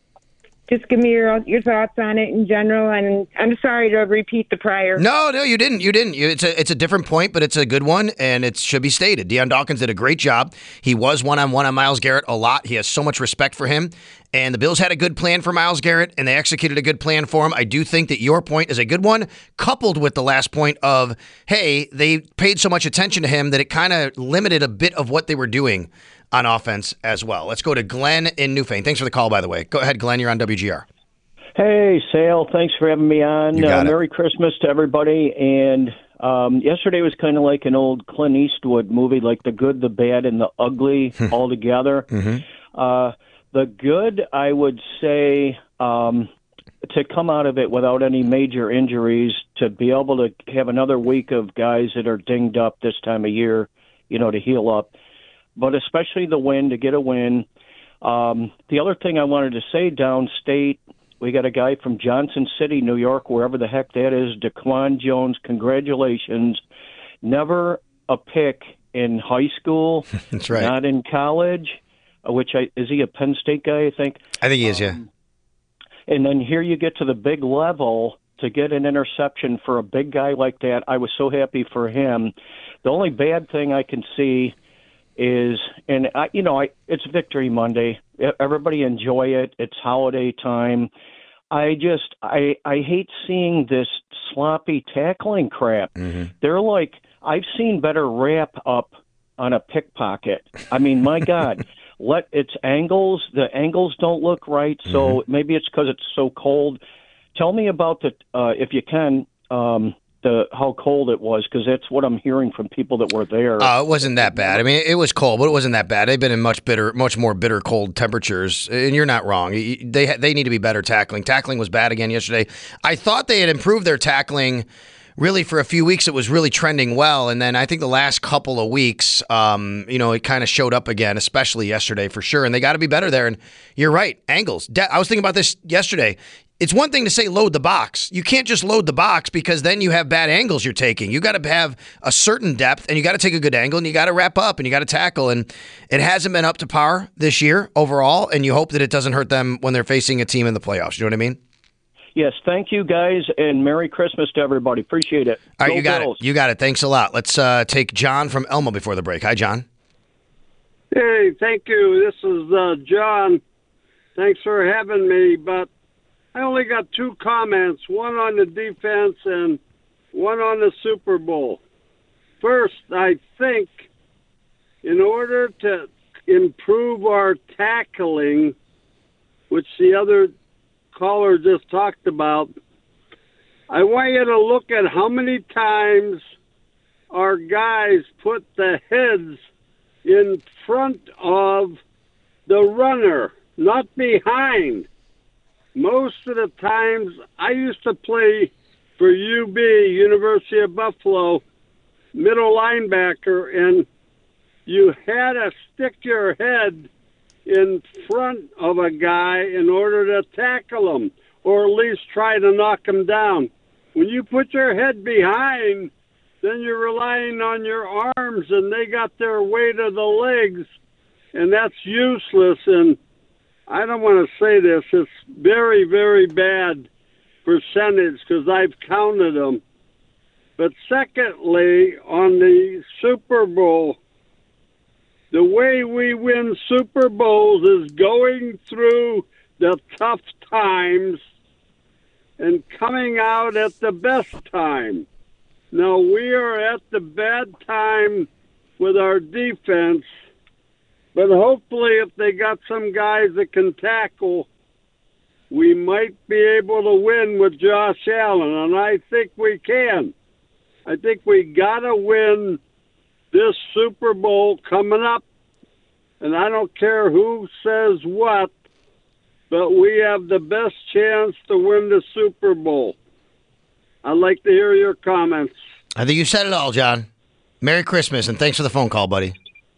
just give me your your thoughts on it in general. And I'm sorry to repeat the prior. No, no, you didn't. You didn't. You, it's a it's a different point, but it's a good one, and it should be stated. Dion Dawkins did a great job. He was one-on-one on Myles Garrett a lot. He has so much respect for him. And the Bills had a good plan for Myles Garrett, and they executed a good plan for him. I do think that your point is a good one, coupled with the last point of, hey, they paid so much attention to him that it kind of limited a bit of what they were doing on offense as well. Let's go to Glenn in Newfane. Thanks for the call, by the way. Go ahead, Glenn. You're on W G R. Hey, Sale. Thanks for having me on. You got uh, it. Merry Christmas to everybody. And um, yesterday was kind of like an old Clint Eastwood movie, like the good, the bad, and the ugly all together. Mm-hmm. Uh, the good, I would say, um, to come out of it without any major injuries, to be able to have another week of guys that are dinged up this time of year, you know, to heal up. But especially the win, to get a win. Um, the other thing I wanted to say, downstate, we got a guy from Johnson City, New York, wherever the heck that is, Daquan Jones. Congratulations. Never a pick in high school. That's right. Not in college, which I, is he a Penn State guy, I think? I think he is, yeah. Um, and then here you get to the big level to get an interception for a big guy like that. I was so happy for him. The only bad thing I can see is, and I, you know, I, it's Victory Monday. Everybody enjoy it. It's holiday time. I just, I, I hate seeing this sloppy tackling crap. Mm-hmm. They're like, I've seen better wrap up on a pickpocket. I mean, my God, let its angles. The angles don't look right. So Mm-hmm. maybe it's because it's so cold. Tell me about the, uh, if you can. Um, The, how cold it was, because that's what I'm hearing from people that were there. Uh, it wasn't that bad. I mean, it was cold, but it wasn't that bad. They've been in much bitter, much more bitter cold temperatures, and you're not wrong. They they need to be better tackling. Tackling was bad again yesterday. I thought they had improved their tackling. Really, for a few weeks, it was really trending well, and then I think the last couple of weeks, um, you know, it kind of showed up again, especially yesterday for sure. And they got to be better there. And you're right, angles. De- I was thinking about this yesterday. it's one thing to say load the box. You can't just load the box because then you have bad angles you're taking. You got to have a certain depth, and you got to take a good angle, and you got to wrap up, and you got to tackle. And it hasn't been up to par this year overall, and you hope that it doesn't hurt them when they're facing a team in the playoffs. You know what I mean? Yes, thank you, guys, and Merry Christmas to everybody. Appreciate it. All right, Go you got Bills. it. You got it. Thanks a lot. Let's uh, take John from Elmo before the break. Hi, John. Hey, thank you. This is uh, John. Thanks for having me, but I only got two comments, one on the defense and one on the Super Bowl. First, I think in order to improve our tackling, which the other caller just talked about, I want you to look at how many times our guys put the heads in front of the runner, not behind. Most of the times, I used to play for U B, University of Buffalo, middle linebacker, and you had to stick your head in front of a guy in order to tackle him, or at least try to knock him down. When you put your head behind, then you're relying on your arms, and they got their weight of the legs, and that's useless. And I don't want to say this. It's very, very bad percentage because I've counted them. But secondly, on the Super Bowl, the way we win Super Bowls is going through the tough times and coming out at the best time. Now, we are at the bad time with our defense, but hopefully if they got some guys that can tackle, we might be able to win with Josh Allen, and I think we can. I think we got to win this Super Bowl coming up, and I don't care who says what, but we have the best chance to win the Super Bowl. I'd like to hear your comments. I think you said it all, John. Merry Christmas, and thanks for the phone call, buddy.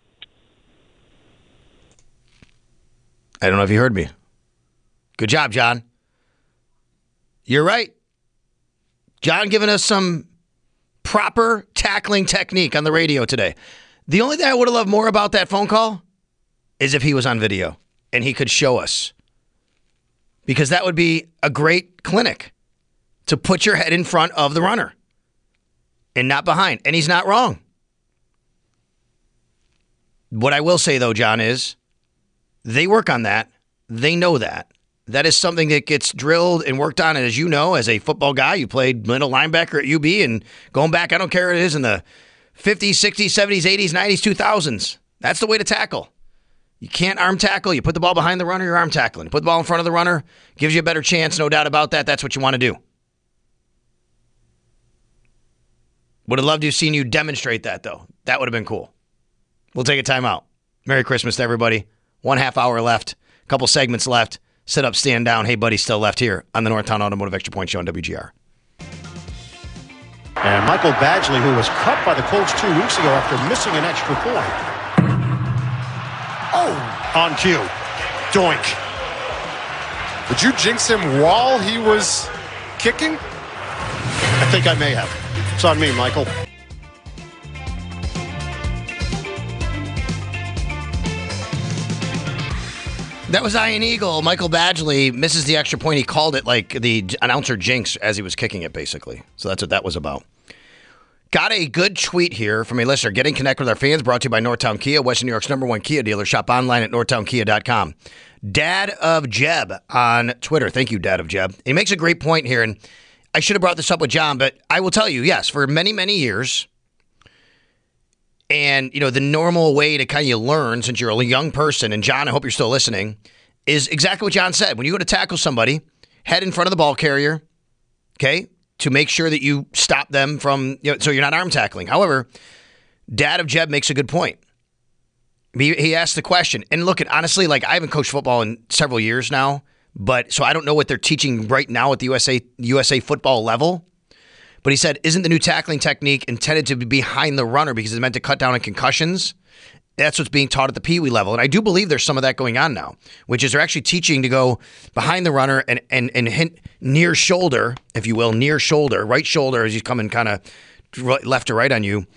I don't know if you heard me. Good job, John. You're right. John giving us some proper tackling technique on the radio today. The only thing I would have loved more about that phone call is if he was on video and he could show us. Because that would be a great clinic to put your head in front of the runner and not behind. And he's not wrong. What I will say, though, John, is they work on that. They know that. That is something that gets drilled and worked on. And as you know, as a football guy, you played middle linebacker at U B, and going back, I don't care what it is, in the fifties, sixties, seventies, eighties, nineties, two thousands. That's the way to tackle. You can't arm tackle. You put the ball behind the runner, you're arm tackling. Put the ball in front of the runner, gives you a better chance, no doubt about that. That's what you want to do. Would have loved to have seen you demonstrate that, though. That would have been cool. We'll take a timeout. Merry Christmas to everybody. One half hour left. A couple segments left. Sit up, stand down. Hey, buddy, still left here on the Northtown Automotive Extra Point Show on W G R. And Michael Badgley, who was cut by the Colts two weeks ago after missing an extra point. Oh, on cue. Doink. Did you jinx him while he was kicking? I think I may have. It's on me, Michael. That was Ian Eagle. Michael Badgley misses the extra point. He called it like the announcer jinx as he was kicking it, basically. So that's what that was about. Got a good tweet here from a listener. Getting connected with our fans, brought to you by Northtown Kia, Western New York's number one Kia dealer. Shop online at northtown kia dot com. Dad of Jeb on Twitter. Thank you, Dad of Jeb. He makes a great point here, and I should have brought this up with John, but I will tell you, yes, for many, many years, and, you know, the normal way to kind of learn since you're a young person, and John, I hope you're still listening, is exactly what John said. When you go to tackle somebody, head in front of the ball carrier, okay, to make sure that you stop them from, you know, so you're not arm tackling. However, Dad of Jeb makes a good point. He, he asked the question, and look, at honestly, like, I haven't coached football in several years now, but so I don't know what they're teaching right now at the U S A U S A football level. But he said, isn't the new tackling technique intended to be behind the runner because it's meant to cut down on concussions? That's what's being taught at the Pee Wee level. And I do believe there's some of that going on now, which is they're actually teaching to go behind the runner and, and, and hit near shoulder, if you will, near shoulder, right shoulder as he's coming kind of left to right on you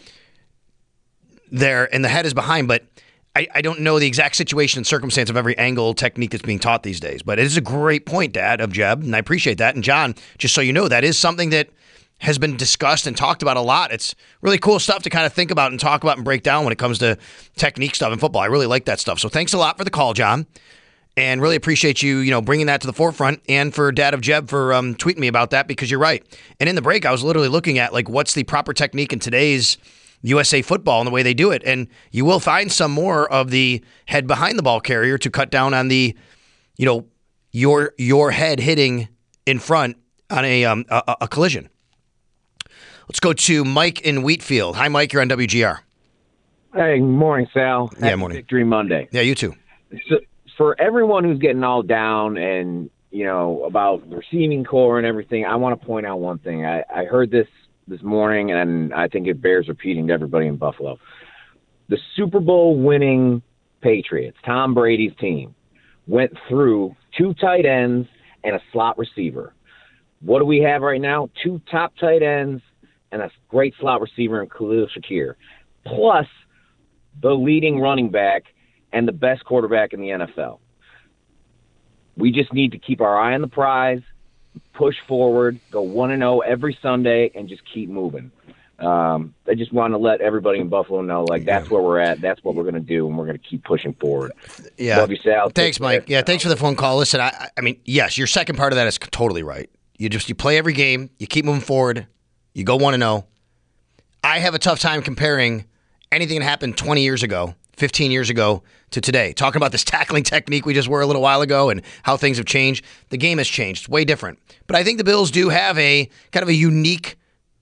there, and the head is behind. But I, I don't know the exact situation and circumstance of every angle technique that's being taught these days. But it is a great point, Dad, of Jeb, and I appreciate that. And John, just so you know, that is something that has been discussed and talked about a lot. It's really cool stuff to kind of think about and talk about and break down when it comes to technique stuff in football. I really like that stuff. So thanks a lot for the call, John, and really appreciate you, you know, bringing that to the forefront, and for Dad of Jeb for um, tweeting me about that, because you're right. And in the break, I was literally looking at, like, what's the proper technique in today's U S A football and the way they do it. And you will find some more of the head behind the ball carrier to cut down on the, you know, your your head hitting in front on a um, a, a collision. Let's go to Mike in Wheatfield. Hi, Mike. You're on W G R. Hey, morning, Sal. Yeah, Happy morning. Victory Monday. Yeah, you too. So, for everyone who's getting all down and, you know, about the receiving core and everything, I want to point out one thing. I, I heard this this morning, and I think it bears repeating to everybody in Buffalo. The Super Bowl winning Patriots, Tom Brady's team, went through two tight ends and a slot receiver. What do we have right now? Two top tight ends and a great slot receiver in Khalil Shakir, plus the leading running back and the best quarterback in the N F L. We just need to keep our eye on the prize, push forward, go one and oh every Sunday, and just keep moving. Um, I just want to let everybody in Buffalo know, like, that's where we're at. That's what we're going to do, and we're going to keep pushing forward. Yeah. Love you, Sal. Thanks, Take Mike. care. Yeah, thanks for the phone call. Listen, I, I mean, yes, your second part of that is totally right. You just you play every game, you keep moving forward, you go one and oh. I have a tough time comparing anything that happened twenty years ago, fifteen years ago, to today. Talking about this tackling technique we just were a little while ago and how things have changed. The game has changed. It's way different. But I think the Bills do have a kind of a unique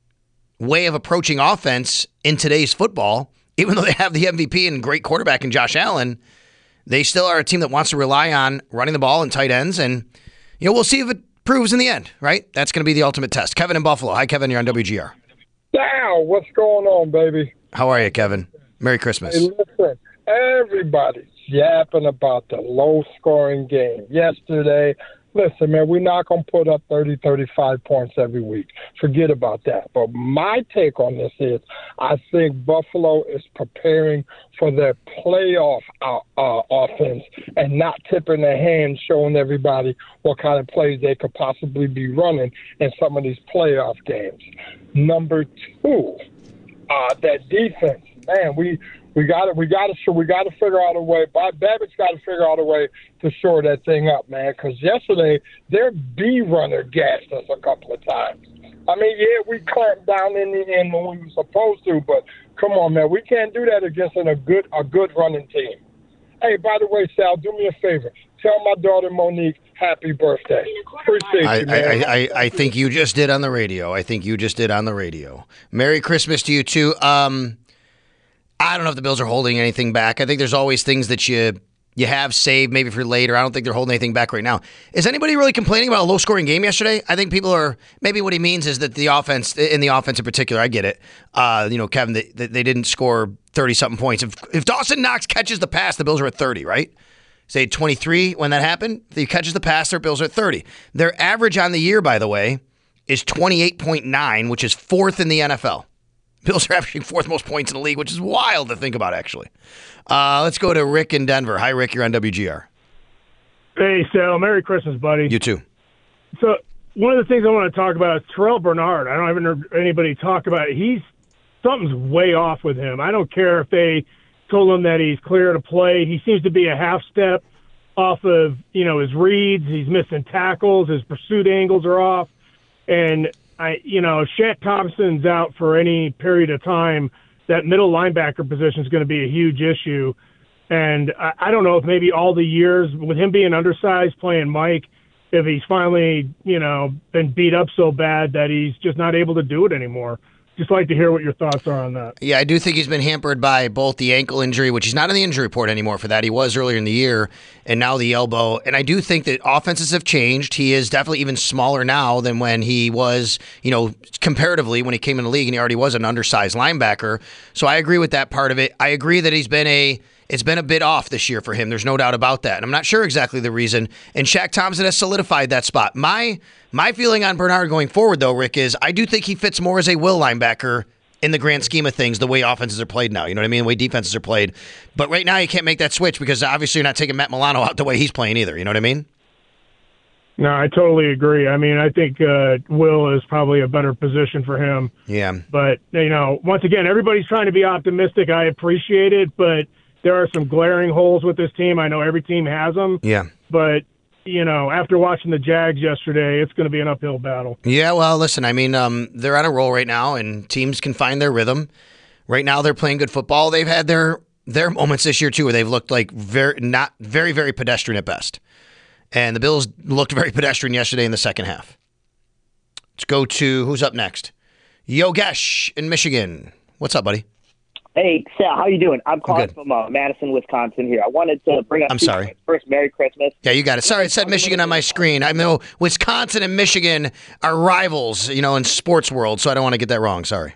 way of approaching offense in today's football. Even though they have the M V P and great quarterback in Josh Allen, they still are a team that wants to rely on running the ball and tight ends. And, you know, we'll see if it proves in the end, right? That's going to be the ultimate test. Kevin in Buffalo. Hi, Kevin. You're on W G R. Now, what's going on, baby? How are you, Kevin? Merry Christmas. Hey, listen, everybody's yapping about the low-scoring game yesterday. Listen, man, we're not going to put up thirty, thirty-five points every week. Forget about that. But my take on this is I think Buffalo is preparing for their playoff uh, uh, offense and not tipping their hands, showing everybody what kind of plays they could possibly be running in some of these playoff games. Number two, uh, that defense. Man, we we got to we got to we got to figure out a way. Bob Babbitt's got to figure out a way to shore that thing up, man. Because yesterday their B runner gassed us a couple of times. I mean, yeah, we clamped down in the end when we were supposed to, but come on, man, we can't do that against a good a good running team. Hey, by the way, Sal, do me a favor. Tell my daughter Monique happy birthday. Appreciate I, you, man. I, I, I think you just did on the radio. I think you just did on the radio. Merry Christmas to you, too. Um, I don't know if the Bills are holding anything back. I think there's always things that you you have saved maybe for later. I don't think they're holding anything back right now. Is anybody really complaining about a low-scoring game yesterday? I think people are – maybe what he means is that the offense – in the offense in particular, I get it. Uh, you know, Kevin, they, they didn't score thirty-something points. If, if Dawson Knox catches the pass, the Bills are at thirty, right? Say twenty-three when that happened. If he catches the pass, their Bills are at thirty. Their average on the year, by the way, is twenty-eight point nine, which is fourth in the N F L. Bills are averaging fourth most points in the league, which is wild to think about, actually. Uh, let's go to Rick in Denver. Hi, Rick. You're on W G R. Hey, Sal. Merry Christmas, buddy. You too. So one of the things I want to talk about is Terrell Bernard. I don't haven't heard anybody talk about it. He's something's way off with him. I don't care if they told him that he's clear to play. He seems to be a half step off of, you know, his reads. He's missing tackles. His pursuit angles are off. And, I, you know, Shat Thompson's out for any period of time. That middle linebacker position is going to be a huge issue. And I, I don't know if maybe all the years with him being undersized, playing Mike, if he's finally, you know, been beat up so bad that he's just not able to do it anymore. just like to hear what your thoughts are on that. Yeah, I do think he's been hampered by both the ankle injury, which he's not in the injury report anymore for that. He was earlier in the year, and now the elbow. And I do think that offenses have changed. He is definitely even smaller now than when he was, you know, comparatively when he came in the league, and he already was an undersized linebacker. So I agree with that part of it. I agree that he's been a It's been a bit off this year for him. There's no doubt about that. And I'm not sure exactly the reason. And Shaq Thompson has solidified that spot. My my feeling on Bernard going forward, though, Rick, is I do think he fits more as a will linebacker in the grand scheme of things, the way offenses are played now. You know what I mean? The way defenses are played. But right now you can't make that switch because obviously you're not taking Matt Milano out the way he's playing either. You know what I mean? No, I totally agree. I mean, I think uh, Will is probably a better position for him. Yeah. But, you know, once again, everybody's trying to be optimistic. I appreciate it, but there are some glaring holes with this team. I know every team has them. Yeah. But, you know, after watching the Jags yesterday, it's going to be an uphill battle. Yeah, well, listen, I mean, um, they're on a roll right now, and teams can find their rhythm. Right now they're playing good football. They've had their their moments this year, too, where they've looked like very not very, very pedestrian at best. And the Bills looked very pedestrian yesterday in the second half. Let's go to who's up next. Yogesh in Michigan. What's up, buddy? Hey, Sal, how you doing? I'm calling from uh, Madison, Wisconsin here. I wanted to bring up I'm two sorry. points. First, Merry Christmas. Yeah, you got it. Sorry, it said Michigan on my screen. I know Wisconsin and Michigan are rivals, you know, in sports world, so I don't want to get that wrong. Sorry.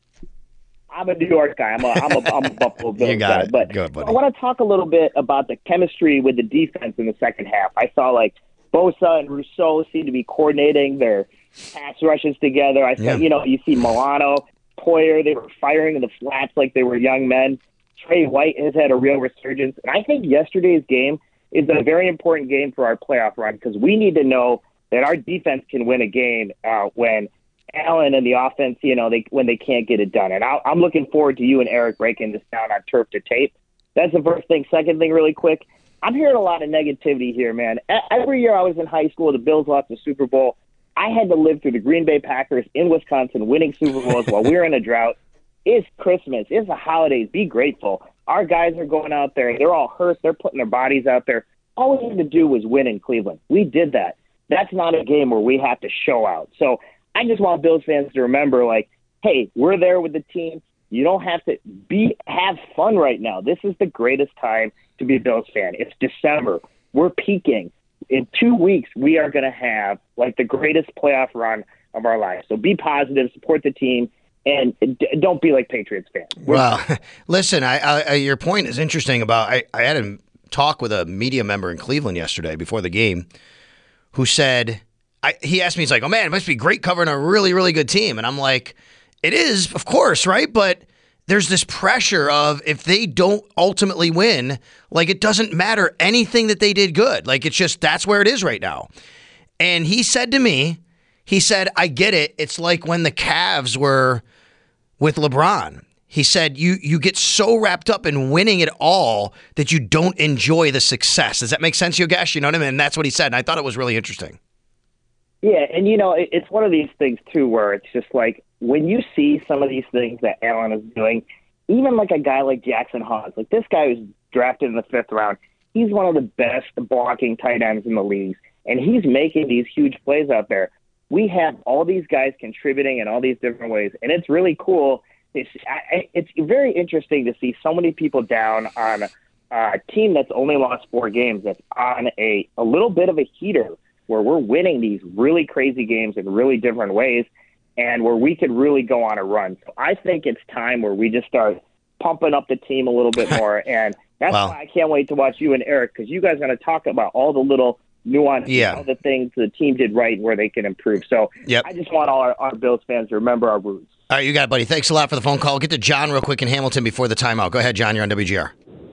I'm a New York guy. I'm a, I'm a, I'm a Buffalo Bills You got guy. it. But Go ahead, buddy. I want to talk a little bit about the chemistry with the defense in the second half. I saw, like, Bosa and Rousseau seem to be coordinating their pass rushes together. I saw, Yeah. you know, you see Milano, Poyer, they were firing in the flats like they were young men. Trey White has had a real resurgence. And I think yesterday's game is a very important game for our playoff run because we need to know that our defense can win a game uh, when Allen and the offense, you know, they when they can't get it done. And I, I'm looking forward to you and Eric breaking this down on Turf to Tape. That's the first thing. Second thing, really quick, I'm hearing a lot of negativity here, man. Every year I was in high school, the Bills lost the Super Bowl. I had to live through the Green Bay Packers in Wisconsin winning Super Bowls while we were in a drought. It's Christmas. It's the holidays. Be grateful. Our guys are going out there. They're all hurt. They're putting their bodies out there. All we had to do was win in Cleveland. We did that. That's not a game where we have to show out. So I just want Bills fans to remember, like, hey, we're there with the team. You don't have to be have fun right now. This is the greatest time to be a Bills fan. It's December. We're peaking. In two weeks, we are going to have, like, the greatest playoff run of our lives. So be positive, support the team, and d- don't be like Patriots fans. Well, listen, I, I, your point is interesting about I, I had a talk with a media member in Cleveland yesterday before the game who said, I, he asked me, he's like, oh, man, it must be great covering a really, really good team. And I'm like, it is, of course, right? But there's this pressure of if they don't ultimately win, like it doesn't matter anything that they did good. Like it's just that's where it is right now. And he said to me, he said, I get it. It's like when the Cavs were with LeBron. He said, you you get so wrapped up in winning it all that you don't enjoy the success. Does that make sense, Yogesh? You know what I mean? And that's what he said. And I thought it was really interesting. Yeah, and, you know, it, it's one of these things, too, where it's just like when you see some of these things that Allen is doing, even like a guy like Jackson Hawes, like this guy was drafted in the fifth round. He's one of the best blocking tight ends in the league, and he's making these huge plays out there. We have all these guys contributing in all these different ways, and it's really cool. It's, I, it's very interesting to see so many people down on a team that's only lost four games that's on a, a little bit of a heater where we're winning these really crazy games in really different ways and where we could really go on a run. So I think it's time where we just start pumping up the team a little bit more. And that's Wow. why I can't wait to watch you and Eric, because you guys are going to talk about all the little nuances, Yeah. all the things the team did right and where they can improve. So Yep. I just want all our, our Bills fans to remember our roots. All right, you got it, buddy. Thanks a lot for the phone call. Get to John real quick in Hamilton before the timeout. Go ahead, John. You're on W G R.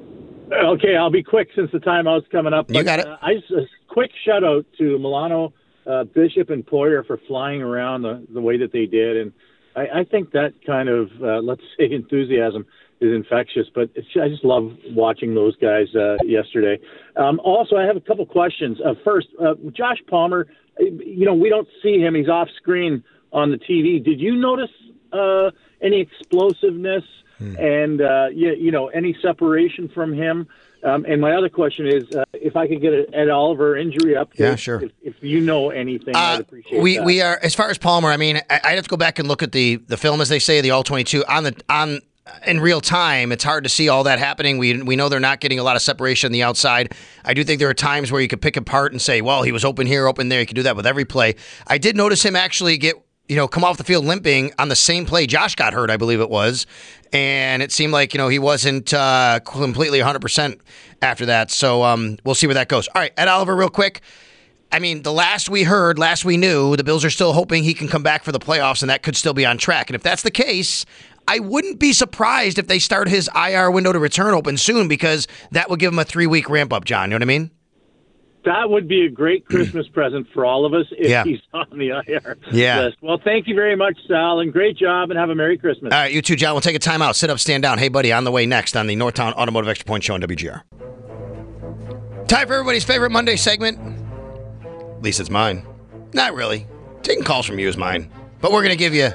Okay, I'll be quick since the timeout's coming up. You got it. Uh, I just, a quick shout out to Milano, uh, Bishop, and Poyer for flying around the, the way that they did, and I, I think that kind of uh, let's say enthusiasm is infectious. But it's, I just love watching those guys uh, yesterday. Um, also, I have a couple questions. Uh, first, uh, Josh Palmer. You know, we don't see him; he's off screen on the T V. Did you notice uh, any explosiveness? Hmm. And, uh, you, you know, any separation from him Um, and my other question is, uh, if I could get an Ed Oliver injury update. Yeah, sure. If, if you know anything, Uh, I'd appreciate we that. we are as far as Palmer. I mean, I, I'd have to go back and look at the the film, as they say, the all twenty-two on the on in real time. It's hard to see all that happening. We we know they're not getting a lot of separation on the outside. I do think there are times where you could pick apart and say, well, he was open here, open there. You could do that with every play. I did notice him actually get, you know, come off the field limping on the same play Josh got hurt, I believe it was. And it seemed like, you know, he wasn't uh, completely one hundred percent after that. So um, we'll see where that goes. All right, Ed Oliver, real quick. I mean, the last we heard, last we knew, the Bills are still hoping he can come back for the playoffs, and that could still be on track. And if that's the case, I wouldn't be surprised if they start his I R window to return open soon, because that would give him a three-week ramp-up, John. You know what I mean? That would be a great Christmas present for all of us if Yeah. he's on the I R Yeah. list. Well, thank you very much, Sal, and great job, and have a Merry Christmas. All right, you too, John. We'll take a timeout. Sit up, stand down. Hey, buddy, on the way next on the Northtown Automotive Extra Point Show on W G R. Time for everybody's favorite Monday segment. At least it's mine. Not really. Taking calls from you is mine. But we're going to give you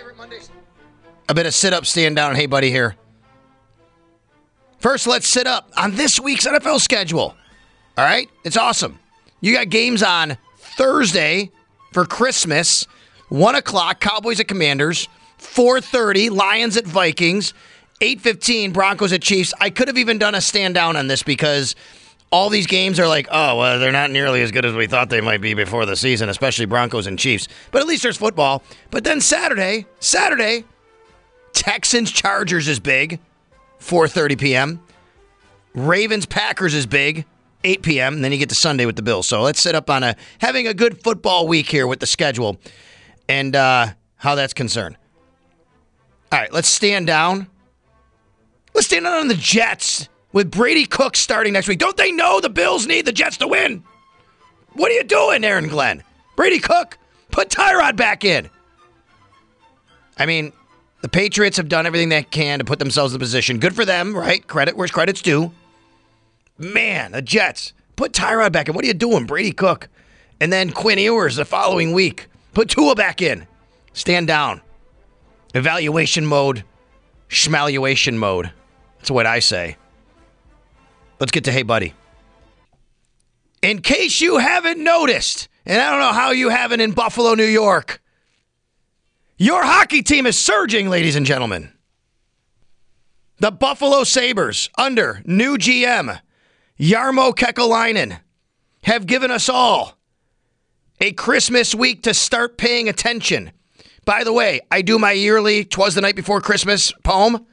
a bit of sit up, stand down. Hey, buddy, here. First, let's sit up on this week's N F L schedule. All right? It's awesome. You got games on Thursday for Christmas, one o'clock, Cowboys at Commanders, four thirty, Lions at Vikings, eight fifteen, Broncos at Chiefs. I could have even done a stand down on this because all these games are like, oh, well, they're not nearly as good as we thought they might be before the season, especially Broncos and Chiefs. But at least there's football. But then Saturday, Saturday, Texans-Chargers is big, four thirty p.m. Ravens-Packers is big, eight p.m., and then you get to Sunday with the Bills. So let's sit up on a having a good football week here with the schedule and uh, how that's concerned. All right, let's stand down. Let's stand down on the Jets with Brady Cook starting next week. Don't they know the Bills need the Jets to win? What are you doing, Aaron Glenn? Brady Cook, put Tyrod back in. I mean, the Patriots have done everything they can to put themselves in the position. Good for them, right? Credit where's credit's due. Man, the Jets, put Tyrod back in. What are you doing, Brady Cook? And then Quinn Ewers the following week. Put Tua back in. Stand down. Evaluation mode. Schmaluation mode. That's what I say. Let's get to Hey Buddy. In case you haven't noticed, and I don't know how you haven't in Buffalo, New York, your hockey team is surging, ladies and gentlemen. The Buffalo Sabres, under new G M, Jarmo Kekalainen, have given us all a Christmas week to start paying attention. By the way, I do my yearly 'Twas the Night Before Christmas poem.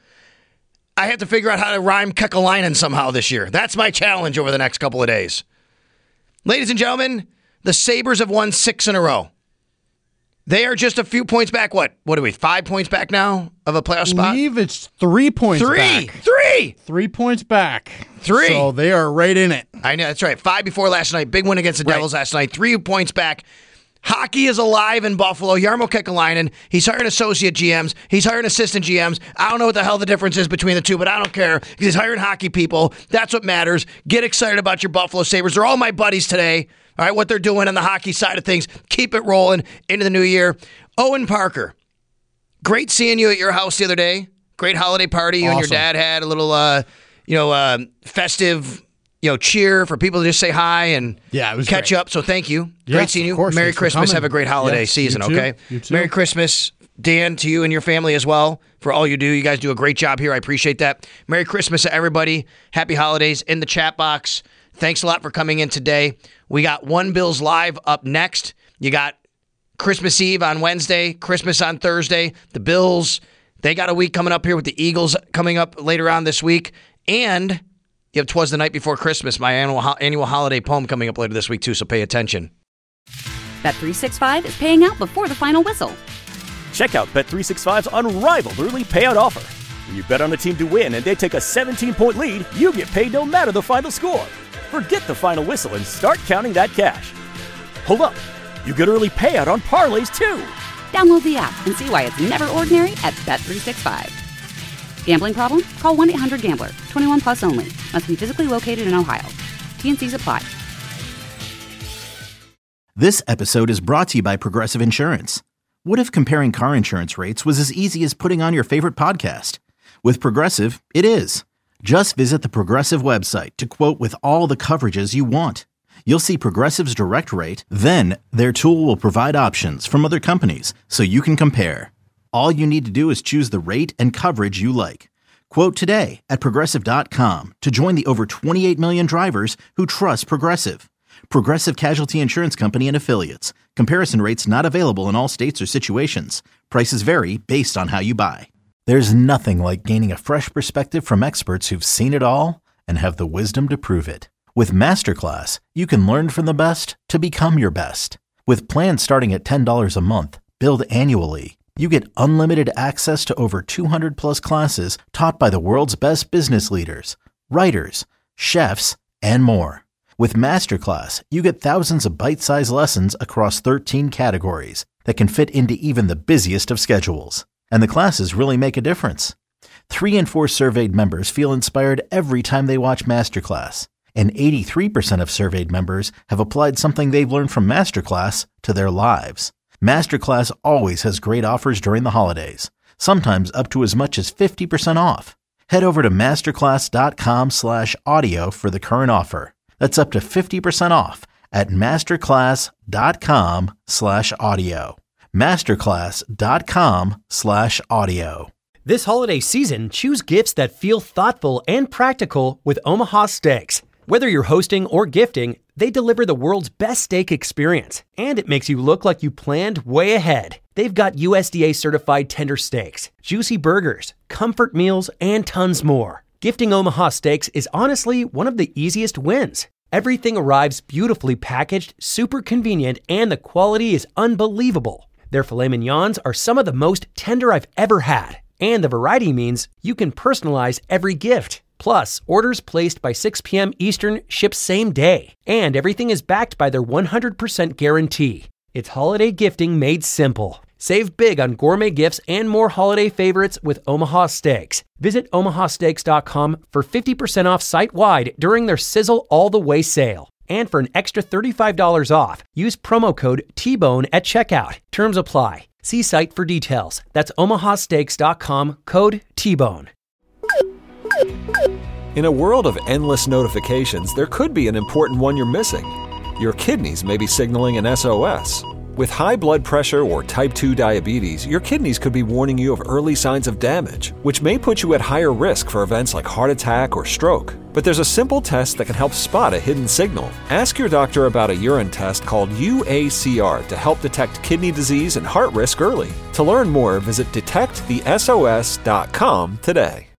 I have to figure out how to rhyme Kekalainen somehow this year. That's my challenge over the next couple of days. Ladies and gentlemen, the Sabres have won six in a row. They are just a few points back. What? What are we? Five points back now of a playoff spot? I believe it's three points Three. back. Three. Three points back. Three. So they are right in it. I know, that's right. Five before last night. Big win against the Right. Devils last night. Three points back. Hockey is alive in Buffalo. Jarmo Kekalainen, he's hiring associate G Ms. He's hiring assistant G Ms. I don't know what the hell the difference is between the two, but I don't care. He's hiring hockey people. That's what matters. Get excited about your Buffalo Sabres. They're all my buddies today. All right, what they're doing on the hockey side of things. Keep it rolling into the new year. Owen Parker, great seeing you at your house the other day. Great holiday party. You and your Awesome. dad had a little, uh, you know, uh, festive, you know, cheer for people to just say hi and Yeah, it was catch great. up. So thank you. Yes, great seeing you. of course. Merry Thanks for Christmas. coming. Have a great holiday Yes, season, you too. okay? You too. Merry Christmas, Dan, to you and your family as well for all you do. You guys do a great job here. I appreciate that. Merry Christmas to everybody. Happy holidays in the chat box. Thanks a lot for coming in today. We got One Bills Live up next. You got Christmas Eve on Wednesday, Christmas on Thursday. The Bills, they got a week coming up here with the Eagles coming up later on this week. And you have 'Twas the Night Before Christmas, my annual annual holiday poem coming up later this week too, so pay attention. Bet three sixty-five is paying out before the final whistle. Check out Bet three sixty-five's unrivaled early payout offer. When you bet on a team to win and they take a seventeen-point lead, you get paid no matter the final score. Forget the final whistle and start counting that cash. Hold up. You get early payout on parlays, too. Download the app and see why it's never ordinary at Bet three sixty-five. Gambling problem? Call one eight hundred gambler. twenty-one plus only. Must be physically located in Ohio. T N Cs apply. This episode is brought to you by Progressive Insurance. What if comparing car insurance rates was as easy as putting on your favorite podcast? With Progressive, it is. Just visit the Progressive website to quote with all the coverages you want. You'll see Progressive's direct rate, then their tool will provide options from other companies so you can compare. All you need to do is choose the rate and coverage you like. Quote today at Progressive dot com to join the over twenty-eight million drivers who trust Progressive. Progressive Casualty Insurance Company and Affiliates. Comparison rates not available in all states or situations. Prices vary based on how you buy. There's nothing like gaining a fresh perspective from experts who've seen it all and have the wisdom to prove it. With Masterclass, you can learn from the best to become your best. With plans starting at ten dollars a month, billed annually, you get unlimited access to over two hundred plus classes taught by the world's best business leaders, writers, chefs, and more. With Masterclass, you get thousands of bite-sized lessons across thirteen categories that can fit into even the busiest of schedules. And the classes really make a difference. Three in four surveyed members feel inspired every time they watch Masterclass. And eighty-three percent of surveyed members have applied something they've learned from Masterclass to their lives. Masterclass always has great offers during the holidays, sometimes up to as much as fifty percent off. Head over to masterclass.com slash audio for the current offer. That's up to fifty percent off at masterclass.com slash audio. Masterclass.com slash audio. This holiday season, choose gifts that feel thoughtful and practical with Omaha Steaks. Whether you're hosting or gifting, they deliver the world's best steak experience, and it makes you look like you planned way ahead. They've got U S D A-certified tender steaks, juicy burgers, comfort meals, and tons more. Gifting Omaha Steaks is honestly one of the easiest wins. Everything arrives beautifully packaged, super convenient, and the quality is unbelievable. Their filet mignons are some of the most tender I've ever had, and the variety means you can personalize every gift. Plus, orders placed by six p.m. Eastern ship same day, and everything is backed by their one hundred percent guarantee. It's holiday gifting made simple. Save big on gourmet gifts and more holiday favorites with Omaha Steaks. Visit omaha steaks dot com for fifty percent off site-wide during their Sizzle All the Way sale. And for an extra thirty-five dollars off, use promo code T bone at checkout. Terms apply. See site for details. That's omaha steaks dot com, code T bone. In a world of endless notifications, there could be an important one you're missing. Your kidneys may be signaling an S O S. With high blood pressure or type two diabetes, your kidneys could be warning you of early signs of damage, which may put you at higher risk for events like heart attack or stroke. But there's a simple test that can help spot a hidden signal. Ask your doctor about a urine test called U A C R to help detect kidney disease and heart risk early. To learn more, visit detect the S O S dot com today.